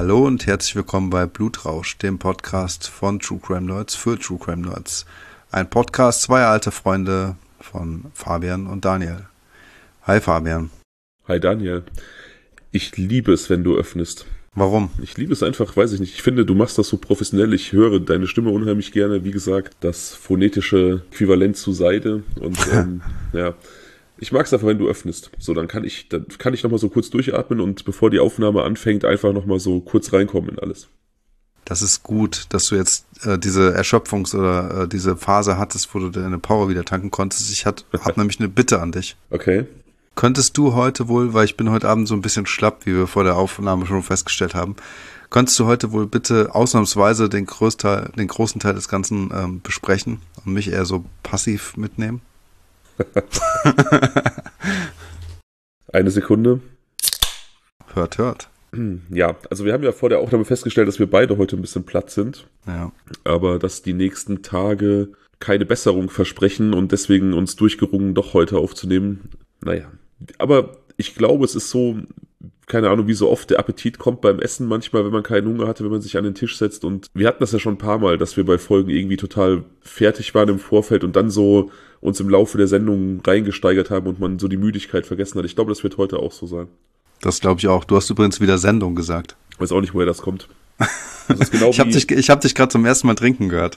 Hallo und herzlich willkommen bei Blutrausch, dem Podcast von True Crime Nerds für True Crime Nerds. Ein Podcast zweier alter Freunde von Fabian und Daniel. Hi Fabian. Hi Daniel. Ich liebe es, wenn du öffnest. Warum? Ich liebe es einfach, weiß ich nicht. Ich finde, du machst das so professionell. Ich höre deine Stimme unheimlich gerne. Wie gesagt, das phonetische Äquivalent zu Seide. Und ja, ich mag es einfach, wenn du öffnest. So, dann kann ich nochmal so kurz durchatmen und bevor die Aufnahme anfängt, einfach nochmal so kurz reinkommen in alles. Das ist gut, dass du jetzt diese Erschöpfungs- oder diese Phase hattest, wo du deine Power wieder tanken konntest. Ich hab nämlich eine Bitte an dich. Okay. Könntest du heute wohl, weil ich bin heute Abend so ein bisschen schlapp, wie wir vor der Aufnahme schon festgestellt haben, könntest du heute wohl bitte ausnahmsweise den großen Teil des Ganzen besprechen und mich eher so passiv mitnehmen? Eine Sekunde. Hört. Ja, also wir haben ja vor der Aufnahme festgestellt, dass wir beide heute ein bisschen platt sind. Ja. Aber dass die nächsten Tage keine Besserung versprechen und deswegen uns durchgerungen, doch heute aufzunehmen. Naja, aber ich glaube, es ist so, keine Ahnung, wie so oft der Appetit kommt beim Essen manchmal, wenn man keinen Hunger hatte, wenn man sich an den Tisch setzt. Und wir hatten das ja schon ein paar Mal, dass wir bei Folgen irgendwie total fertig waren im Vorfeld und dann so uns im Laufe der Sendung reingesteigert haben und man so die Müdigkeit vergessen hat. Ich glaube, das wird heute auch so sein. Das glaube ich auch. Du hast übrigens wieder Sendung gesagt. Ich weiß auch nicht, woher das kommt. Das ist genau ich habe dich gerade zum ersten Mal trinken gehört.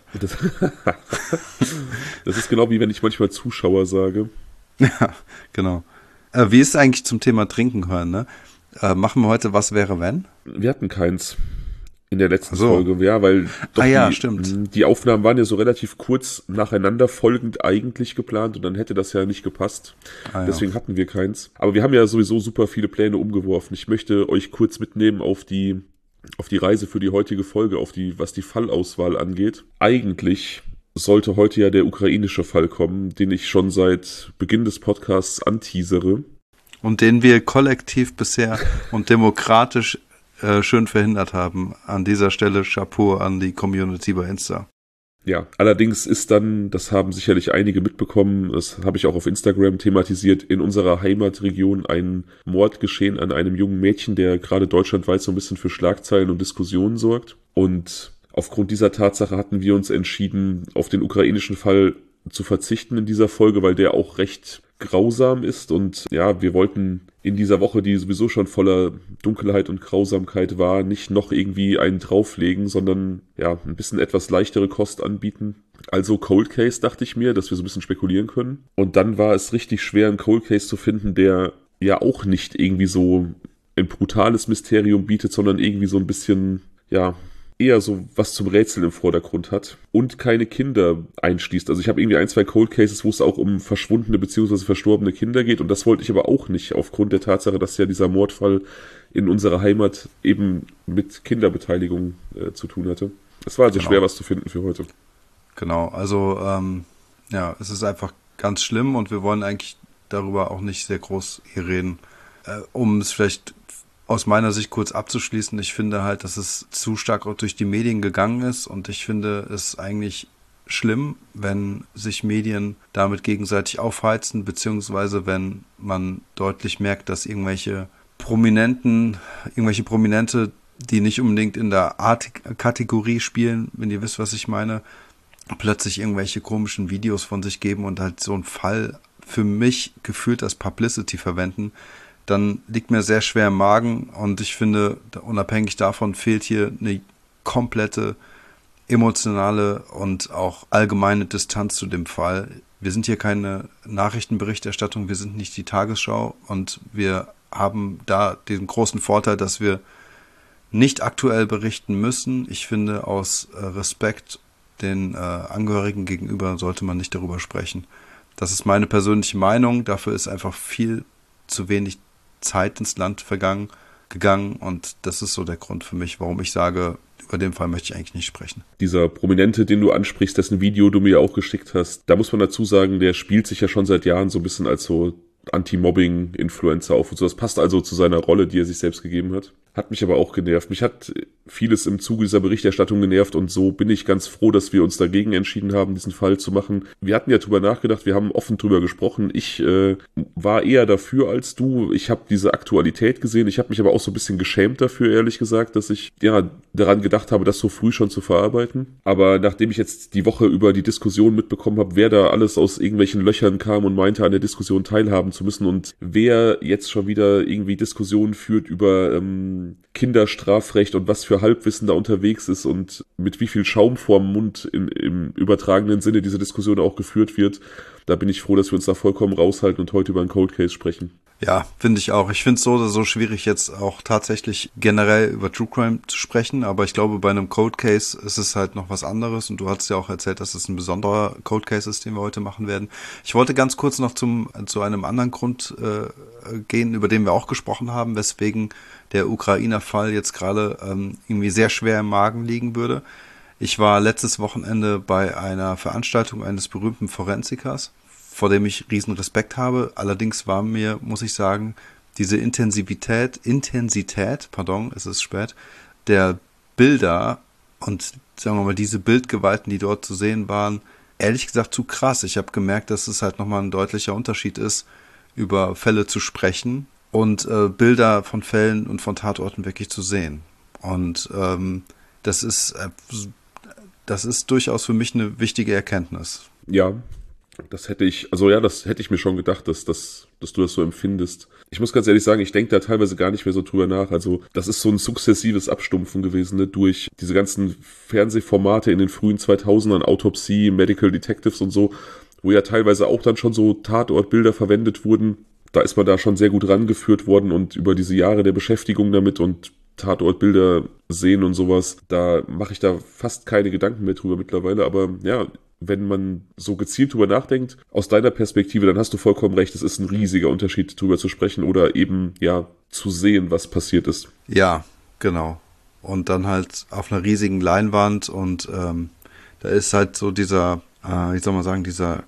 Das ist genau wie wenn ich manchmal Zuschauer sage. Ja, genau. Wie ist es eigentlich zum Thema Trinken hören, ne? Machen wir heute Was wäre wenn? Wir hatten keins in der letzten Folge, ja, weil doch stimmt. Die Aufnahmen waren ja so relativ kurz nacheinander folgend eigentlich geplant und dann hätte das ja nicht gepasst. Deswegen hatten wir keins. Aber wir haben ja sowieso super viele Pläne umgeworfen. Ich möchte euch kurz mitnehmen auf die Reise für die heutige Folge, was die Fallauswahl angeht. Eigentlich sollte heute ja der ukrainische Fall kommen, den ich schon seit Beginn des Podcasts anteasere. Und den wir kollektiv bisher und demokratisch schön verhindert haben. An dieser Stelle Chapeau an die Community bei Insta. Ja, allerdings ist dann, das haben sicherlich einige mitbekommen, das habe ich auch auf Instagram thematisiert, in unserer Heimatregion ein Mord geschehen an einem jungen Mädchen, der gerade deutschlandweit so ein bisschen für Schlagzeilen und Diskussionen sorgt. Und aufgrund dieser Tatsache hatten wir uns entschieden, auf den ukrainischen Fall zu verzichten in dieser Folge, weil der auch recht grausam ist. Und ja, wir wollten in dieser Woche, die sowieso schon voller Dunkelheit und Grausamkeit war, nicht noch irgendwie einen drauflegen, sondern ja, ein bisschen etwas leichtere Kost anbieten. Also Cold Case, dachte ich mir, dass wir so ein bisschen spekulieren können. Und dann war es richtig schwer, einen Cold Case zu finden, der ja auch nicht irgendwie so ein brutales Mysterium bietet, sondern irgendwie so ein bisschen, ja, eher so was zum Rätseln im Vordergrund hat und keine Kinder einschließt. Also ich habe irgendwie 1, 2 Cold Cases, wo es auch um verschwundene bzw. verstorbene Kinder geht und das wollte ich aber auch nicht aufgrund der Tatsache, dass ja dieser Mordfall in unserer Heimat eben mit Kinderbeteiligung zu tun hatte. Es war also schwer, was zu finden für heute. Genau, also ja, es ist einfach ganz schlimm und wir wollen eigentlich darüber auch nicht sehr groß hier reden. Um es vielleicht aus meiner Sicht kurz abzuschließen, ich finde halt, dass es zu stark auch durch die Medien gegangen ist und ich finde es eigentlich schlimm, wenn sich Medien damit gegenseitig aufheizen, beziehungsweise wenn man deutlich merkt, dass irgendwelche Prominente, die nicht unbedingt in der Art-Kategorie spielen, wenn ihr wisst, was ich meine, plötzlich irgendwelche komischen Videos von sich geben und halt so einen Fall für mich gefühlt als Publicity verwenden, dann liegt mir sehr schwer im Magen und ich finde, unabhängig davon fehlt hier eine komplette emotionale und auch allgemeine Distanz zu dem Fall. Wir sind hier keine Nachrichtenberichterstattung, wir sind nicht die Tagesschau und wir haben da den großen Vorteil, dass wir nicht aktuell berichten müssen. Ich finde, aus Respekt den Angehörigen gegenüber sollte man nicht darüber sprechen. Das ist meine persönliche Meinung, dafür ist einfach viel zu wenig Zeit ins Land gegangen und das ist so der Grund für mich, warum ich sage, über den Fall möchte ich eigentlich nicht sprechen. Dieser Prominente, den du ansprichst, dessen Video du mir auch geschickt hast, da muss man dazu sagen, der spielt sich ja schon seit Jahren so ein bisschen als so Anti-Mobbing-Influencer auf und so. Das passt also zu seiner Rolle, die er sich selbst gegeben hat. hat mich aber auch genervt. Mich hat vieles im Zuge dieser Berichterstattung genervt und so bin ich ganz froh, dass wir uns dagegen entschieden haben, diesen Fall zu machen. Wir hatten ja drüber nachgedacht, wir haben offen drüber gesprochen. Ich war eher dafür als du. Ich habe diese Aktualität gesehen. Ich habe mich aber auch so ein bisschen geschämt dafür, ehrlich gesagt, dass ich ja daran gedacht habe, das so früh schon zu verarbeiten. Aber nachdem ich jetzt die Woche über die Diskussion mitbekommen habe, wer da alles aus irgendwelchen Löchern kam und meinte, an der Diskussion teilhaben zu müssen und wer jetzt schon wieder irgendwie Diskussionen führt über Kinderstrafrecht und was für Halbwissen da unterwegs ist und mit wie viel Schaum vorm Mund im übertragenen Sinne diese Diskussion auch geführt wird, da bin ich froh, dass wir uns da vollkommen raushalten und heute über einen Cold Case sprechen. Ja, finde ich auch. Ich finde es so oder so schwierig, jetzt auch tatsächlich generell über True Crime zu sprechen, aber ich glaube, bei einem Cold Case ist es halt noch was anderes und du hast ja auch erzählt, dass es ein besonderer Cold Case ist, den wir heute machen werden. Ich wollte ganz kurz noch zu einem anderen Grund gehen, über den wir auch gesprochen haben, weswegen der Ukrainer-Fall jetzt gerade irgendwie sehr schwer im Magen liegen würde. Ich war letztes Wochenende bei einer Veranstaltung eines berühmten Forensikers, vor dem ich riesen Respekt habe. Allerdings war mir, muss ich sagen, diese Intensität, es ist spät, der Bilder und sagen wir mal diese Bildgewalten, die dort zu sehen waren, ehrlich gesagt zu krass. Ich habe gemerkt, dass es halt nochmal ein deutlicher Unterschied ist, über Fälle zu sprechen und Bilder von Fällen und von Tatorten wirklich zu sehen. Und das ist durchaus für mich eine wichtige Erkenntnis. Ja, das hätte ich mir schon gedacht, dass du das so empfindest. Ich muss ganz ehrlich sagen, ich denke da teilweise gar nicht mehr so drüber nach. Also das ist so ein sukzessives Abstumpfen gewesen, ne? Durch diese ganzen Fernsehformate in den frühen 2000ern, Autopsie, Medical Detectives und so, wo ja teilweise auch dann schon so Tatortbilder verwendet wurden. Da ist man da schon sehr gut rangeführt worden und über diese Jahre der Beschäftigung damit und Tatortbilder sehen und sowas, da mache ich da fast keine Gedanken mehr drüber mittlerweile, aber ja, wenn man so gezielt drüber nachdenkt, aus deiner Perspektive, dann hast du vollkommen recht, es ist ein riesiger Unterschied, drüber zu sprechen oder eben, ja, zu sehen, was passiert ist. Ja, genau. Und dann halt auf einer riesigen Leinwand und da ist halt so dieser, wie soll man sagen, dieser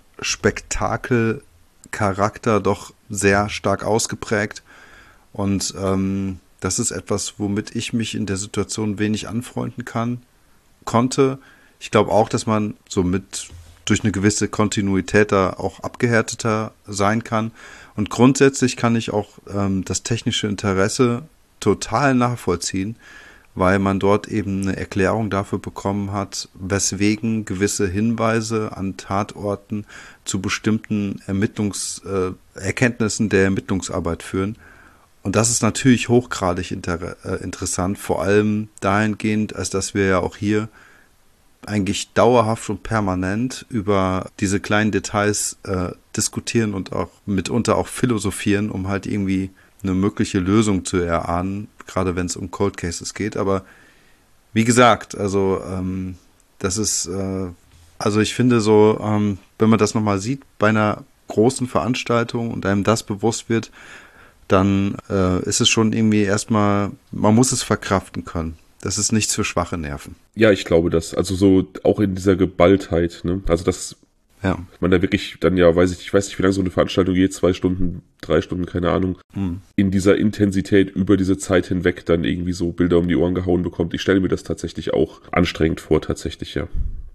Spektakelcharakter doch sehr stark ausgeprägt und das ist etwas, womit ich mich in der Situation wenig anfreunden konnte. Ich glaube auch, dass man durch eine gewisse Kontinuität da auch abgehärteter sein kann. Und grundsätzlich kann ich auch das technische Interesse total nachvollziehen, weil man dort eben eine Erklärung dafür bekommen hat, weswegen gewisse Hinweise an Tatorten zu bestimmten Erkenntnissen der Ermittlungsarbeit führen. Und das ist natürlich hochgradig interessant, vor allem dahingehend, als dass wir ja auch hier eigentlich dauerhaft und permanent über diese kleinen Details diskutieren und auch mitunter auch philosophieren, um halt irgendwie eine mögliche Lösung zu erahnen, gerade wenn es um Cold Cases geht. Aber wie gesagt, also das ist, also ich finde so, wenn man das nochmal sieht bei einer großen Veranstaltung und einem das bewusst wird, dann ist es schon irgendwie erstmal, man muss es verkraften können. Das ist nichts für schwache Nerven. Ja, ich glaube das. Also so auch in dieser Geballtheit, ne? Also das, ja. Man da wirklich dann ja, ich weiß nicht, wie lange so eine Veranstaltung geht, 2 Stunden, 3 Stunden, keine Ahnung, in dieser Intensität über diese Zeit hinweg dann irgendwie so Bilder um die Ohren gehauen bekommt. Ich stelle mir das tatsächlich auch anstrengend vor, tatsächlich, ja.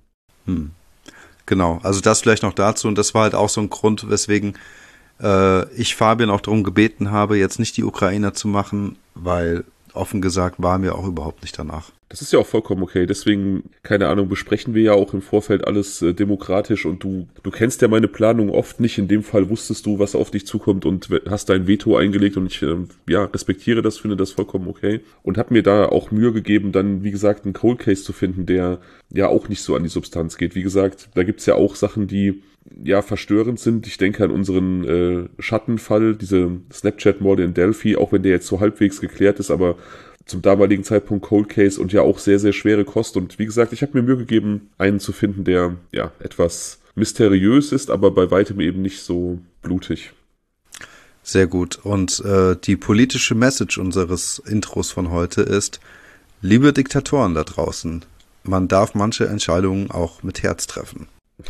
Genau, also das vielleicht noch dazu und das war halt auch so ein Grund, weswegen ich Fabian auch darum gebeten habe, jetzt nicht die Ukrainer zu machen, weil offen gesagt war mir auch überhaupt nicht danach. Das ist ja auch vollkommen okay. Deswegen, keine Ahnung, besprechen wir ja auch im Vorfeld alles demokratisch und du kennst ja meine Planung oft nicht. In dem Fall wusstest du, was auf dich zukommt und hast dein Veto eingelegt und ich respektiere das, finde das vollkommen okay. Und habe mir da auch Mühe gegeben, dann, wie gesagt, einen Cold Case zu finden, der ja auch nicht so an die Substanz geht. Wie gesagt, da gibt's ja auch Sachen, die ja verstörend sind. Ich denke an unseren Schattenfall, diese Snapchat-Morde in Delphi, auch wenn der jetzt so halbwegs geklärt ist, aber zum damaligen Zeitpunkt Cold Case und ja auch sehr, sehr schwere Kost. Und wie gesagt, ich habe mir Mühe gegeben, einen zu finden, der ja etwas mysteriös ist, aber bei weitem eben nicht so blutig. Sehr gut. Und die politische Message unseres Intros von heute ist, liebe Diktatoren da draußen, man darf manche Entscheidungen auch mit Herz treffen.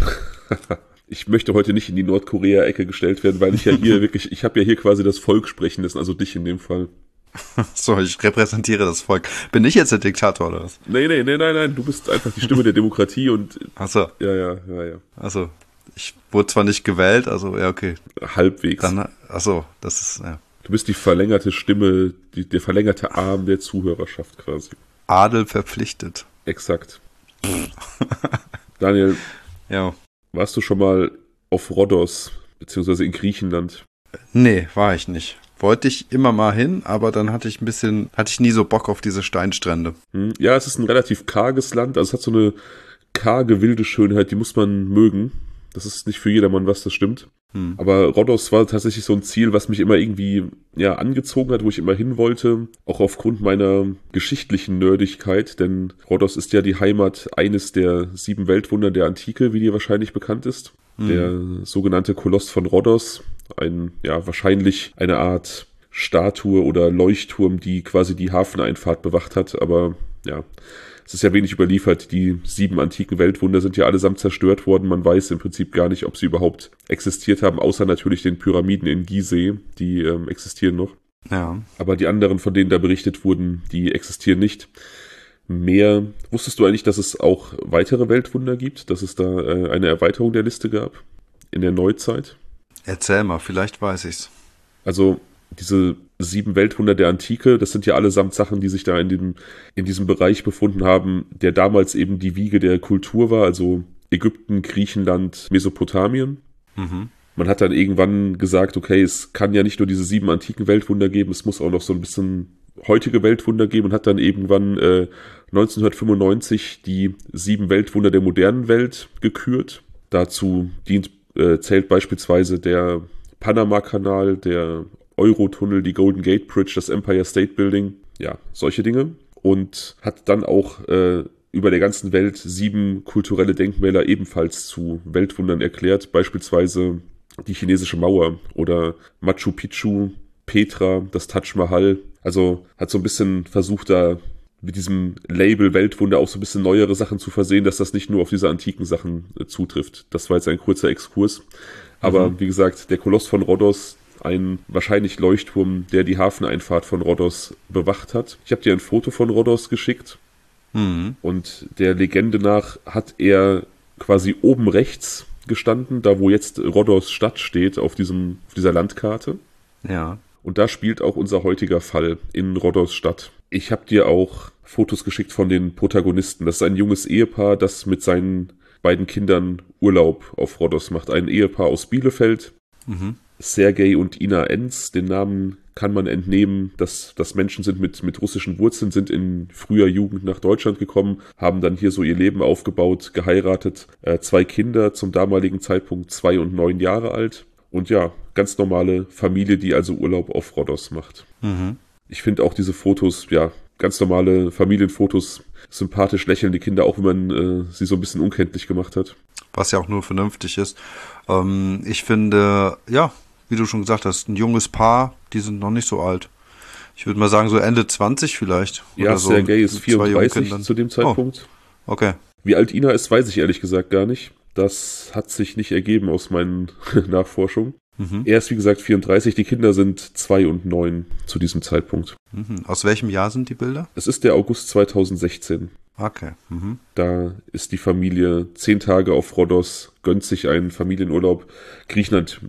Ich möchte heute nicht in die Nordkorea-Ecke gestellt werden, weil ich ja hier wirklich, ich habe ja hier quasi das Volk sprechen lassen, also dich in dem Fall. So, ich repräsentiere das Volk. Bin ich jetzt der Diktator oder was? Nein, du bist einfach die Stimme der Demokratie und Achso, ja. also ich wurde zwar nicht gewählt, also ja, okay. Halbwegs. Dann, achso, das ist ja. Du bist die verlängerte Stimme, der verlängerte Arm der Zuhörerschaft quasi. Adel verpflichtet. Exakt. Daniel, Ja. warst du schon mal auf Rhodos, beziehungsweise in Griechenland? Nee, war ich nicht. Wollte ich immer mal hin, aber dann hatte ich nie so Bock auf diese Steinstrände. Ja, es ist ein relativ karges Land, also es hat so eine karge, wilde Schönheit, die muss man mögen. Das ist nicht für jedermann was, das stimmt. Aber Rhodos war tatsächlich so ein Ziel, was mich immer irgendwie angezogen hat, wo ich immer hin wollte. Auch aufgrund meiner geschichtlichen Nerdigkeit, denn Rhodos ist ja die Heimat eines der 7 Weltwunder der Antike, wie dir wahrscheinlich bekannt ist. Der sogenannte Koloss von Rhodos, wahrscheinlich eine Art Statue oder Leuchtturm, die quasi die Hafeneinfahrt bewacht hat, aber ja, es ist ja wenig überliefert. Die 7 antiken Weltwunder sind ja allesamt zerstört worden. Man weiß im Prinzip gar nicht, ob sie überhaupt existiert haben, außer natürlich den Pyramiden in Gizeh, die existieren noch. Ja. Aber die anderen, von denen da berichtet wurden, die existieren nicht. Wusstest du eigentlich, dass es auch weitere Weltwunder gibt, dass es da eine Erweiterung der Liste gab in der Neuzeit? Erzähl mal, vielleicht weiß ich's. Also diese 7 Weltwunder der Antike, das sind ja allesamt Sachen, die sich da in diesem Bereich befunden haben, der damals eben die Wiege der Kultur war, also Ägypten, Griechenland, Mesopotamien. Man hat dann irgendwann gesagt, okay, es kann ja nicht nur diese 7 antiken Weltwunder geben, es muss auch noch so ein bisschen heutige Weltwunder geben und hat dann irgendwann 1995 die 7 Weltwunder der modernen Welt gekürt. Dazu zählt beispielsweise der Panama-Kanal, der Eurotunnel, die Golden Gate Bridge, das Empire State Building, ja, solche Dinge. Und hat dann auch über der ganzen Welt 7 kulturelle Denkmäler ebenfalls zu Weltwundern erklärt, beispielsweise die chinesische Mauer oder Machu Picchu, Petra, das Taj Mahal. Also hat so ein bisschen versucht, da mit diesem Label Weltwunder auch so ein bisschen neuere Sachen zu versehen, dass das nicht nur auf diese antiken Sachen zutrifft. Das war jetzt ein kurzer Exkurs. Aber wie gesagt, der Koloss von Rhodos, ein wahrscheinlich Leuchtturm, der die Hafeneinfahrt von Rhodos bewacht hat. Ich habe dir ein Foto von Rhodos geschickt. Und der Legende nach hat er quasi oben rechts gestanden, da wo jetzt Rhodos Stadt steht, auf dieser Landkarte. Ja. Und da spielt auch unser heutiger Fall in Rhodos Stadt. Ich habe dir auch Fotos geschickt von den Protagonisten. Das ist ein junges Ehepaar, das mit seinen beiden Kindern Urlaub auf Rhodos macht. Ein Ehepaar aus Bielefeld. Sergei und Ina Enz, den Namen kann man entnehmen, dass das Menschen sind mit russischen Wurzeln, sind in früher Jugend nach Deutschland gekommen, haben dann hier so ihr Leben aufgebaut, geheiratet, 2 Kinder, zum damaligen Zeitpunkt 2 und 9 Jahre alt. Und ja, ganz normale Familie, die also Urlaub auf Rhodos macht. Ich finde auch diese Fotos, ja, ganz normale Familienfotos, sympathisch lächelnde Kinder, auch wenn man sie so ein bisschen unkenntlich gemacht hat. Was ja auch nur vernünftig ist. Ich finde, ja, wie du schon gesagt hast, ein junges Paar, die sind noch nicht so alt. Ich würde mal sagen, so Ende 20 vielleicht. Ja, so, Sergei ist 34 zu dem Zeitpunkt. Oh, okay. Wie alt Ina ist, weiß ich ehrlich gesagt gar nicht. Das hat sich nicht ergeben aus meinen Nachforschungen. Er ist, wie gesagt, 34. Die Kinder sind 2 und 9 zu diesem Zeitpunkt. Aus welchem Jahr sind die Bilder? Es ist der August 2016. Okay. Da ist die Familie 10 Tage auf Rhodos, gönnt sich einen Familienurlaub. Griechenland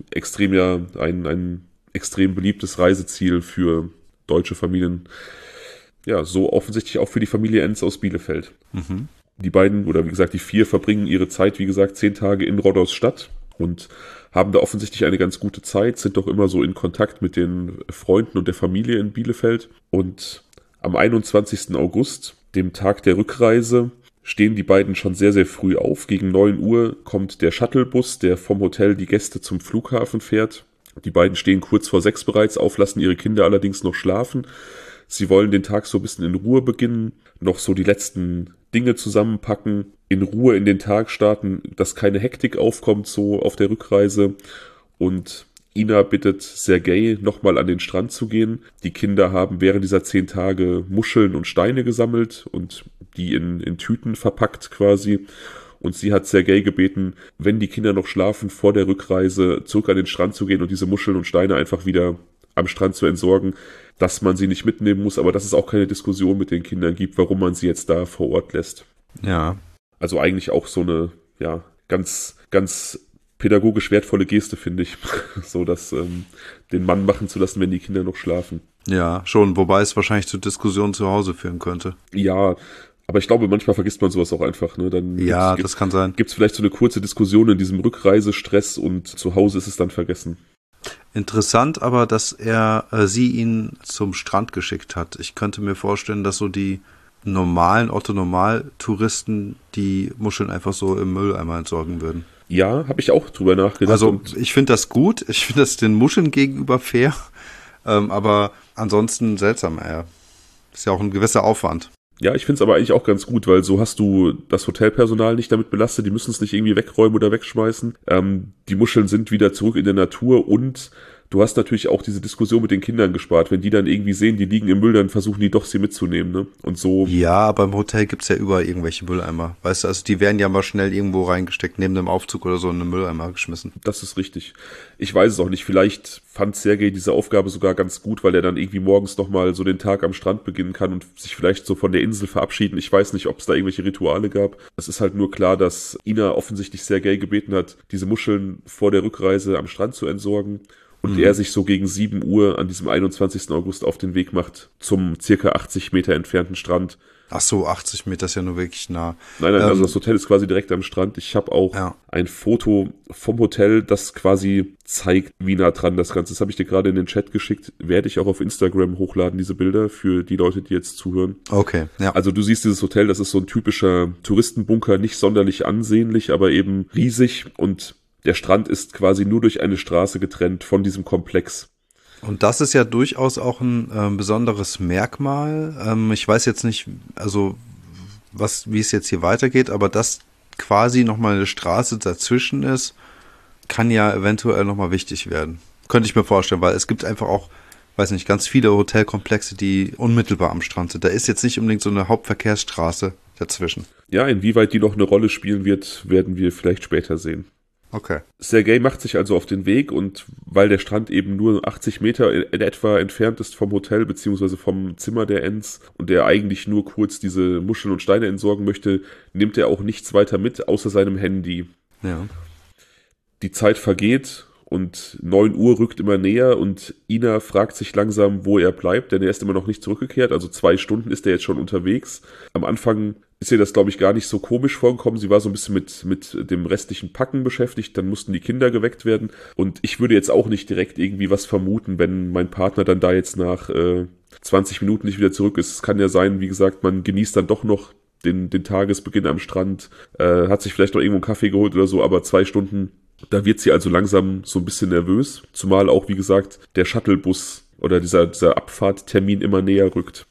ein extrem beliebtes Reiseziel für deutsche Familien. Ja, so offensichtlich auch für die Familie Enz aus Bielefeld. Die beiden, oder wie gesagt, die 4 verbringen ihre Zeit, wie gesagt, 10 Tage in Rhodos Stadt und haben da offensichtlich eine ganz gute Zeit, sind doch immer so in Kontakt mit den Freunden und der Familie in Bielefeld. Und am 21. August, dem Tag der Rückreise, stehen die beiden schon sehr, sehr früh auf. Gegen 9 Uhr kommt der Shuttlebus, der vom Hotel die Gäste zum Flughafen fährt. Die beiden stehen kurz vor 6 bereits auf, lassen ihre Kinder allerdings noch schlafen. Sie wollen den Tag so ein bisschen in Ruhe beginnen, noch so die letzten Dinge zusammenpacken, in Ruhe in den Tag starten, dass keine Hektik aufkommt so auf der Rückreise. Und Ina bittet Sergei, nochmal an den Strand zu gehen. Die Kinder haben während dieser 10 Tage Muscheln und Steine gesammelt und die in Tüten verpackt quasi. Und sie hat Sergei gebeten, wenn die Kinder noch schlafen, vor der Rückreise zurück an den Strand zu gehen und diese Muscheln und Steine einfach wieder am Strand zu entsorgen, dass man sie nicht mitnehmen muss, aber dass es auch keine Diskussion mit den Kindern gibt, warum man sie jetzt da vor Ort lässt. Ja. Also eigentlich auch so eine, ja, ganz, ganz pädagogisch wertvolle Geste, finde ich. So, dass den Mann machen zu lassen, wenn die Kinder noch schlafen. Ja, schon, wobei es wahrscheinlich zu Diskussionen zu Hause führen könnte. Ja, aber ich glaube, manchmal vergisst man sowas auch einfach. Ne? Dann Ja, das kann sein. Gibt es vielleicht so eine kurze Diskussion in diesem Rückreisestress und zu Hause ist es dann vergessen. Interessant aber, dass sie ihn zum Strand geschickt hat. Ich könnte mir vorstellen, dass so die normalen Otto-Normal-Touristen die Muscheln einfach so im Mülleimer entsorgen würden. Ja, habe ich auch drüber nachgedacht. Also ich finde das gut, ich finde das den Muscheln gegenüber fair, aber ansonsten seltsam, ist ja auch ein gewisser Aufwand. Ja, ich finde es aber eigentlich auch ganz gut, weil so hast du das Hotelpersonal nicht damit belastet, die müssen es nicht irgendwie wegräumen oder wegschmeißen. Die Muscheln sind wieder zurück in der Natur und du hast natürlich auch diese Diskussion mit den Kindern gespart. Wenn die dann irgendwie sehen, die liegen im Müll, dann versuchen die doch, sie mitzunehmen, ne? Und so. Ja, aber im Hotel gibt's ja überall irgendwelche Mülleimer. Weißt du, also die werden ja mal schnell irgendwo reingesteckt, neben dem Aufzug oder so in einen Mülleimer geschmissen. Das ist richtig. Ich weiß es auch nicht. Vielleicht fand Sergej diese Aufgabe sogar ganz gut, weil er dann irgendwie morgens nochmal so den Tag am Strand beginnen kann und sich vielleicht so von der Insel verabschieden. Ich weiß nicht, ob es da irgendwelche Rituale gab. Es ist halt nur klar, dass Ina offensichtlich Sergej gebeten hat, diese Muscheln vor der Rückreise am Strand zu entsorgen. Und er sich so gegen 7 Uhr an diesem 21. August auf den Weg macht zum circa 80 Meter entfernten Strand. Ach so, 80 Meter ist ja nur wirklich nah. Nein, also das Hotel ist quasi direkt am Strand. Ich habe auch ein Foto vom Hotel, das quasi zeigt, wie nah dran das Ganze ist. Das habe ich dir gerade in den Chat geschickt. Werde ich auch auf Instagram hochladen, diese Bilder, für die Leute, die jetzt zuhören. Okay, ja. Also du siehst dieses Hotel, das ist so ein typischer Touristenbunker, nicht sonderlich ansehnlich, aber eben riesig und der Strand ist quasi nur durch eine Straße getrennt von diesem Komplex. Und das ist ja durchaus auch ein besonderes Merkmal. Ich weiß jetzt nicht, also wie es jetzt hier weitergeht, aber dass quasi nochmal eine Straße dazwischen ist, kann ja eventuell nochmal wichtig werden. Könnte ich mir vorstellen, weil es gibt einfach auch, weiß nicht, ganz viele Hotelkomplexe, die unmittelbar am Strand sind. Da ist jetzt nicht unbedingt so eine Hauptverkehrsstraße dazwischen. Ja, inwieweit die noch eine Rolle spielen wird, werden wir vielleicht später sehen. Okay. Sergej macht sich also auf den Weg und weil der Strand eben nur 80 Meter in etwa entfernt ist vom Hotel beziehungsweise vom Zimmer der Ents und der eigentlich nur kurz diese Muscheln und Steine entsorgen möchte, nimmt er auch nichts weiter mit, außer seinem Handy. Ja. Die Zeit vergeht und 9 Uhr rückt immer näher und Ina fragt sich langsam, wo er bleibt, denn er ist immer noch nicht zurückgekehrt, also 2 Stunden ist er jetzt schon unterwegs. Am Anfang ist ihr das, glaube ich, gar nicht so komisch vorgekommen. Sie war so ein bisschen mit dem restlichen Packen beschäftigt, dann mussten die Kinder geweckt werden und ich würde jetzt auch nicht direkt irgendwie was vermuten, wenn mein Partner dann da jetzt nach 20 Minuten nicht wieder zurück ist. Es kann ja sein, wie gesagt, man genießt dann doch noch den Tagesbeginn am Strand, hat sich vielleicht noch irgendwo einen Kaffee geholt oder so, aber 2 Stunden, da wird sie also langsam so ein bisschen nervös, zumal auch, wie gesagt, der Shuttlebus oder dieser Abfahrttermin immer näher rückt.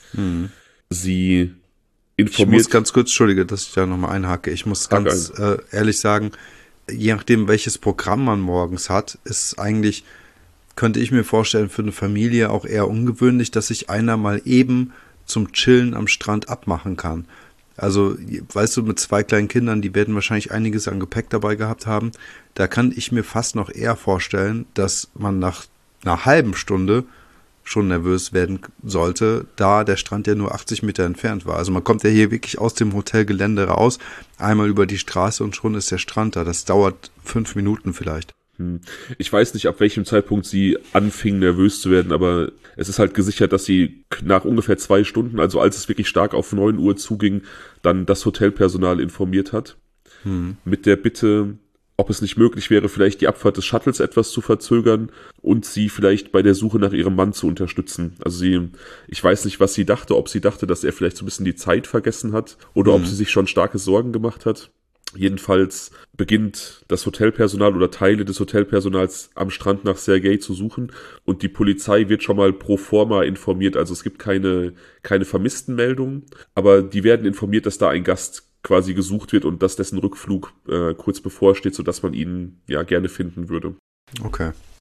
Sie informiert. Ich muss ganz kurz, Entschuldige, dass ich da nochmal einhake. Ich muss ganz ehrlich sagen, je nachdem, welches Programm man morgens hat, ist eigentlich, könnte ich mir vorstellen, für eine Familie auch eher ungewöhnlich, dass sich einer mal eben zum Chillen am Strand abmachen kann. Also, weißt du, mit 2 kleinen Kindern, die werden wahrscheinlich einiges an Gepäck dabei gehabt haben. Da kann ich mir fast noch eher vorstellen, dass man nach einer halben Stunde schon nervös werden sollte, da der Strand ja nur 80 Meter entfernt war. Also man kommt ja hier wirklich aus dem Hotelgelände raus, einmal über die Straße und schon ist der Strand da. Das dauert 5 Minuten vielleicht. Ich weiß nicht, ab welchem Zeitpunkt sie anfing, nervös zu werden, aber es ist halt gesichert, dass sie nach ungefähr 2 Stunden, also als es wirklich stark auf 9 Uhr zuging, dann das Hotelpersonal informiert hat. Mit der Bitte, ob es nicht möglich wäre, vielleicht die Abfahrt des Shuttles etwas zu verzögern und sie vielleicht bei der Suche nach ihrem Mann zu unterstützen. Also ich weiß nicht, was sie dachte, ob sie dachte, dass er vielleicht so ein bisschen die Zeit vergessen hat oder ob sie sich schon starke Sorgen gemacht hat. Jedenfalls beginnt das Hotelpersonal oder Teile des Hotelpersonals am Strand nach Sergej zu suchen und die Polizei wird schon mal pro forma informiert. Also es gibt keine Vermisstenmeldungen, aber die werden informiert, dass da ein Gast quasi gesucht wird und dass dessen Rückflug kurz bevorsteht, sodass man ihn ja gerne finden würde. Okay.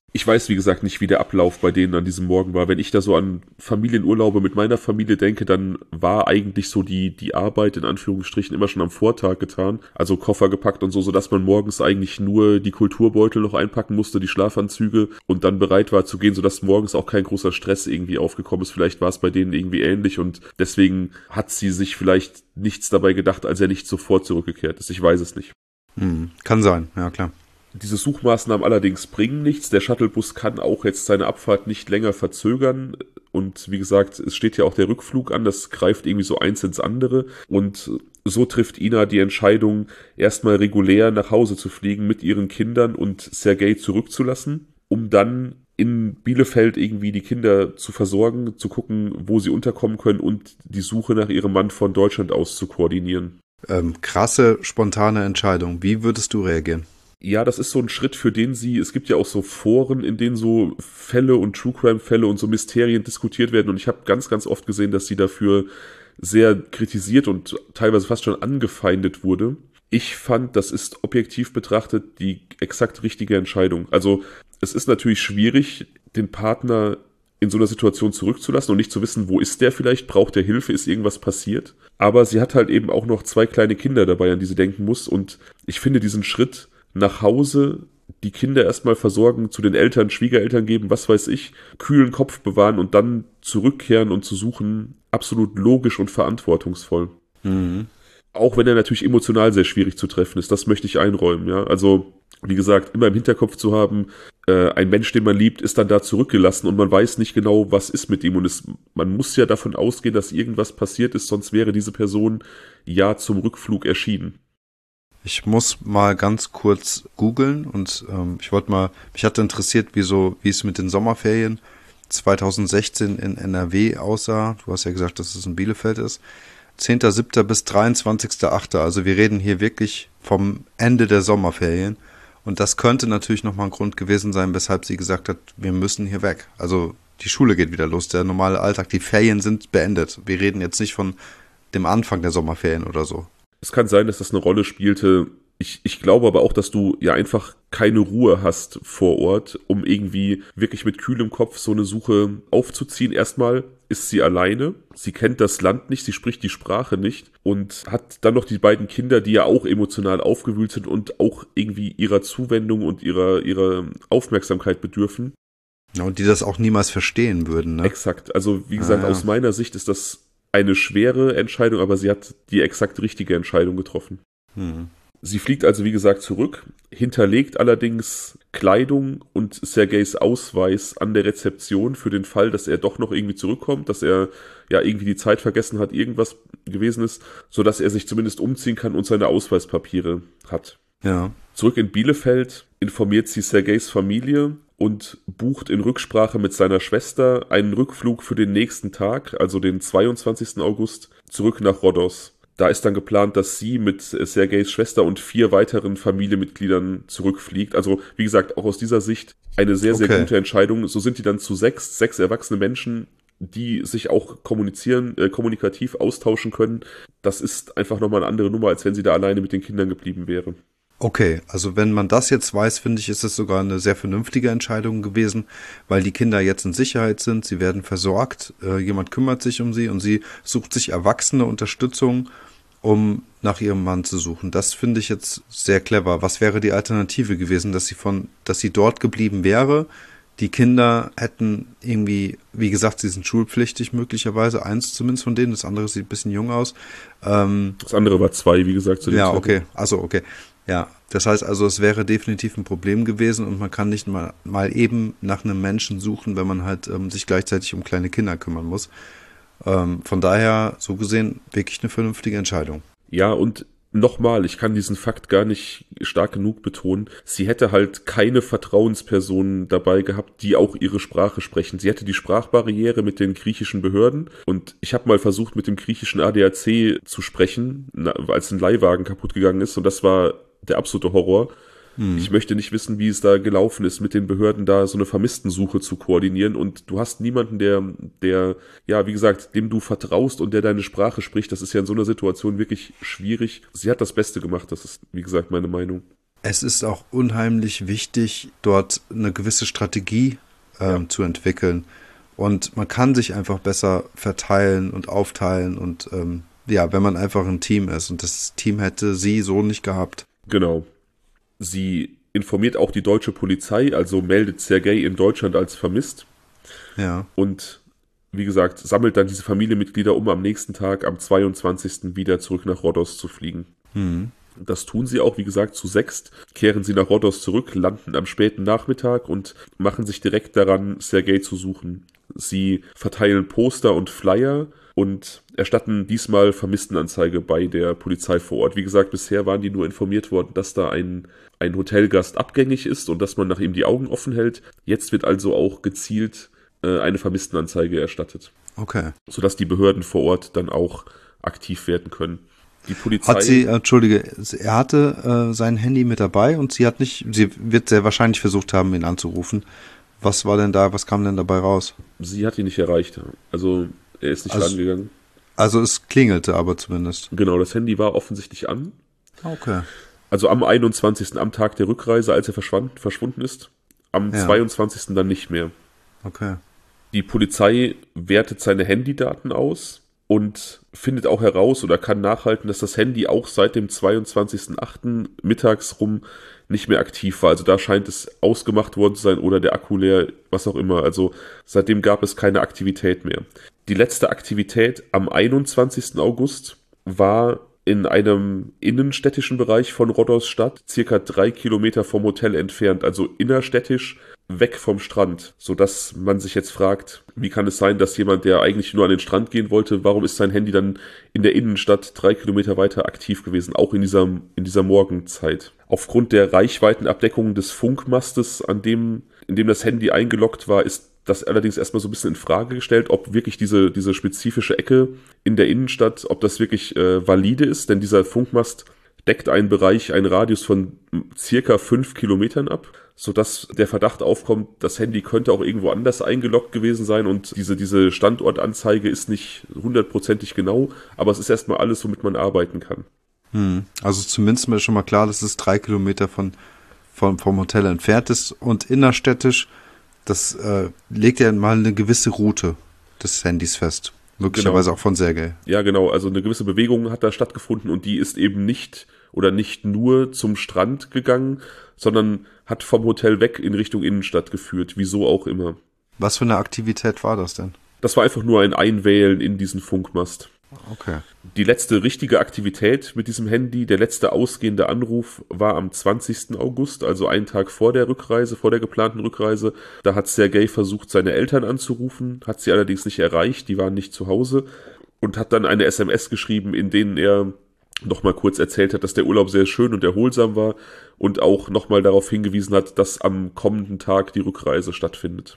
Ich weiß, wie gesagt, nicht, wie der Ablauf bei denen an diesem Morgen war. Wenn ich da so an Familienurlaube mit meiner Familie denke, dann war eigentlich so die Arbeit in Anführungsstrichen immer schon am Vortag getan. Also Koffer gepackt und so, sodass man morgens eigentlich nur die Kulturbeutel noch einpacken musste, die Schlafanzüge und dann bereit war zu gehen, sodass morgens auch kein großer Stress irgendwie aufgekommen ist. Vielleicht war es bei denen irgendwie ähnlich und deswegen hat sie sich vielleicht nichts dabei gedacht, als er nicht sofort zurückgekehrt ist. Ich weiß es nicht. Kann sein, ja klar. Diese Suchmaßnahmen allerdings bringen nichts. Der Shuttlebus kann auch jetzt seine Abfahrt nicht länger verzögern. Und wie gesagt, es steht ja auch der Rückflug an. Das greift irgendwie so eins ins andere. Und so trifft Ina die Entscheidung, erstmal regulär nach Hause zu fliegen mit ihren Kindern und Sergei zurückzulassen, um dann in Bielefeld irgendwie die Kinder zu versorgen, zu gucken, wo sie unterkommen können und die Suche nach ihrem Mann von Deutschland aus zu koordinieren. Krasse, spontane Entscheidung. Wie würdest du reagieren? Ja, das ist so ein Schritt, für den es gibt ja auch so Foren, in denen so Fälle und True-Crime-Fälle und so Mysterien diskutiert werden und ich habe ganz, ganz oft gesehen, dass sie dafür sehr kritisiert und teilweise fast schon angefeindet wurde. Ich fand, das ist objektiv betrachtet die exakt richtige Entscheidung. Also es ist natürlich schwierig, den Partner in so einer Situation zurückzulassen und nicht zu wissen, wo ist der vielleicht, braucht der Hilfe, ist irgendwas passiert. Aber sie hat halt eben auch noch 2 kleine Kinder dabei, an die sie denken muss und ich finde diesen Schritt nach Hause, die Kinder erstmal versorgen, zu den Eltern, Schwiegereltern geben, was weiß ich, kühlen Kopf bewahren und dann zurückkehren und zu suchen, absolut logisch und verantwortungsvoll. Auch wenn er natürlich emotional sehr schwierig zu treffen ist, das möchte ich einräumen, ja. Also, wie gesagt, immer im Hinterkopf zu haben, ein Mensch, den man liebt, ist dann da zurückgelassen und man weiß nicht genau, was ist mit ihm und man muss ja davon ausgehen, dass irgendwas passiert ist, sonst wäre diese Person ja zum Rückflug erschienen. Ich muss mal ganz kurz googeln und mich hatte interessiert, wie es mit den Sommerferien 2016 in NRW aussah. Du hast ja gesagt, dass es in Bielefeld ist. 10.7. bis 23.8. Also wir reden hier wirklich vom Ende der Sommerferien. Und das könnte natürlich nochmal ein Grund gewesen sein, weshalb sie gesagt hat, wir müssen hier weg. Also die Schule geht wieder los, der normale Alltag, die Ferien sind beendet. Wir reden jetzt nicht von dem Anfang der Sommerferien oder so. Es kann sein, dass das eine Rolle spielte. Ich glaube aber auch, dass du ja einfach keine Ruhe hast vor Ort, um irgendwie wirklich mit kühlem Kopf so eine Suche aufzuziehen. Erstmal ist sie alleine, sie kennt das Land nicht, sie spricht die Sprache nicht und hat dann noch die beiden Kinder, die ja auch emotional aufgewühlt sind und auch irgendwie ihrer Zuwendung und ihrer Aufmerksamkeit bedürfen. Ja, und die das auch niemals verstehen würden, ne? Exakt. Also wie gesagt, aus meiner Sicht ist das eine schwere Entscheidung, aber sie hat die exakt richtige Entscheidung getroffen. Sie fliegt also, wie gesagt, zurück, hinterlegt allerdings Kleidung und Sergeis Ausweis an der Rezeption für den Fall, dass er doch noch irgendwie zurückkommt, dass er ja irgendwie die Zeit vergessen hat, irgendwas gewesen ist, sodass er sich zumindest umziehen kann und seine Ausweispapiere hat. Ja. Zurück in Bielefeld informiert sie Sergeis Familie und bucht in Rücksprache mit seiner Schwester einen Rückflug für den nächsten Tag, also den 22. August, zurück nach Rhodos. Da ist dann geplant, dass sie mit Sergeis Schwester und 4 weiteren Familienmitgliedern zurückfliegt. Also, wie gesagt, auch aus dieser Sicht eine sehr, sehr gute Entscheidung. So sind die dann zu 6 erwachsene Menschen, die sich auch kommunikativ austauschen können. Das ist einfach nochmal eine andere Nummer, als wenn sie da alleine mit den Kindern geblieben wäre. Okay, also wenn man das jetzt weiß, finde ich, ist es sogar eine sehr vernünftige Entscheidung gewesen, weil die Kinder jetzt in Sicherheit sind, sie werden versorgt, jemand kümmert sich um sie und sie sucht sich erwachsene Unterstützung, um nach ihrem Mann zu suchen. Das finde ich jetzt sehr clever. Was wäre die Alternative gewesen, dass sie dort geblieben wäre? Die Kinder hätten irgendwie, wie gesagt, sie sind schulpflichtig möglicherweise, 1 zumindest von denen, das andere sieht ein bisschen jung aus. Das andere war 2, wie gesagt, zu dem Zeitpunkt. Okay, okay. Ja, das heißt also, es wäre definitiv ein Problem gewesen und man kann nicht mal eben nach einem Menschen suchen, wenn man halt sich gleichzeitig um kleine Kinder kümmern muss. Von daher, so gesehen, wirklich eine vernünftige Entscheidung. Ja, und nochmal, ich kann diesen Fakt gar nicht stark genug betonen. Sie hätte halt keine Vertrauenspersonen dabei gehabt, die auch ihre Sprache sprechen. Sie hätte die Sprachbarriere mit den griechischen Behörden und ich habe mal versucht, mit dem griechischen ADAC zu sprechen, als ein Leihwagen kaputt gegangen ist und das war der absolute Horror. Ich möchte nicht wissen, wie es da gelaufen ist, mit den Behörden da so eine Vermisstensuche zu koordinieren und du hast niemanden, der, ja, wie gesagt, dem du vertraust und der deine Sprache spricht. Das ist ja in so einer Situation wirklich schwierig. Sie hat das Beste gemacht, das ist, wie gesagt, meine Meinung. Es ist auch unheimlich wichtig, dort eine gewisse Strategie zu entwickeln. Und man kann sich einfach besser verteilen und aufteilen und ja, wenn man einfach ein Team ist. Und das Team hätte sie so nicht gehabt. Genau. Sie informiert auch die deutsche Polizei, also meldet Sergei in Deutschland als vermisst. Ja. Und wie gesagt, sammelt dann diese Familienmitglieder, um am nächsten Tag, am 22. wieder zurück nach Rhodos zu fliegen. Das tun sie auch, wie gesagt, zu 6, kehren sie nach Rhodos zurück, landen am späten Nachmittag und machen sich direkt daran, Sergei zu suchen. Sie verteilen Poster und Flyer und erstatten diesmal Vermisstenanzeige bei der Polizei vor Ort. Wie gesagt, bisher waren die nur informiert worden, dass da ein Hotelgast abgängig ist und dass man nach ihm die Augen offen hält. Jetzt wird also auch gezielt eine Vermisstenanzeige erstattet. Okay. Sodass die Behörden vor Ort dann auch aktiv werden können. Die Polizei. Hat sie, entschuldige, er hatte sein Handy mit dabei und sie wird sehr wahrscheinlich versucht haben, ihn anzurufen. Was kam denn dabei raus? Sie hat ihn nicht erreicht. Also er ist nicht rangegangen. Also es klingelte aber zumindest. Genau, das Handy war offensichtlich an. Okay. Also am 21. am Tag der Rückreise, als er verschwunden ist. Am 22. dann nicht mehr. Okay. Die Polizei wertet seine Handydaten aus und findet auch heraus oder kann nachhalten, dass das Handy auch seit dem 22.08. mittags rum nicht mehr aktiv war. Also da scheint es ausgemacht worden zu sein oder der Akku leer, was auch immer. Also seitdem gab es keine Aktivität mehr. Die letzte Aktivität am 21. August war in einem innenstädtischen Bereich von Rhodos Stadt, circa 3 Kilometer vom Hotel entfernt, also innerstädtisch, weg vom Strand, sodass man sich jetzt fragt, wie kann es sein, dass jemand, der eigentlich nur an den Strand gehen wollte, warum ist sein Handy dann in der Innenstadt 3 Kilometer weiter aktiv gewesen, auch in dieser Morgenzeit. Aufgrund der Reichweitenabdeckung des Funkmastes, in dem das Handy eingeloggt war, ist das allerdings erstmal so ein bisschen in Frage gestellt, ob wirklich diese spezifische Ecke in der Innenstadt, ob das wirklich valide ist, denn dieser Funkmast deckt einen Bereich, einen Radius von circa 5 Kilometern ab, sodass der Verdacht aufkommt, das Handy könnte auch irgendwo anders eingeloggt gewesen sein und diese Standortanzeige ist nicht 100%ig genau, aber es ist erstmal alles, womit man arbeiten kann. Also zumindest ist mir schon mal klar, dass es 3 Kilometer vom Hotel entfernt ist und innerstädtisch, das legt ja mal eine gewisse Route des Handys fest. Möglicherweise auch von Sergei. Ja, genau. Also eine gewisse Bewegung hat da stattgefunden und die ist eben nicht nur zum Strand gegangen, sondern hat vom Hotel weg in Richtung Innenstadt geführt. Wieso auch immer. Was für eine Aktivität war das denn? Das war einfach nur ein Einwählen in diesen Funkmast. Okay. Die letzte richtige Aktivität mit diesem Handy, der letzte ausgehende Anruf war am 20. August, also einen Tag vor der geplanten Rückreise. Da hat Sergei versucht, seine Eltern anzurufen, hat sie allerdings nicht erreicht, die waren nicht zu Hause und hat dann eine SMS geschrieben, in denen er nochmal kurz erzählt hat, dass der Urlaub sehr schön und erholsam war und auch nochmal darauf hingewiesen hat, dass am kommenden Tag die Rückreise stattfindet.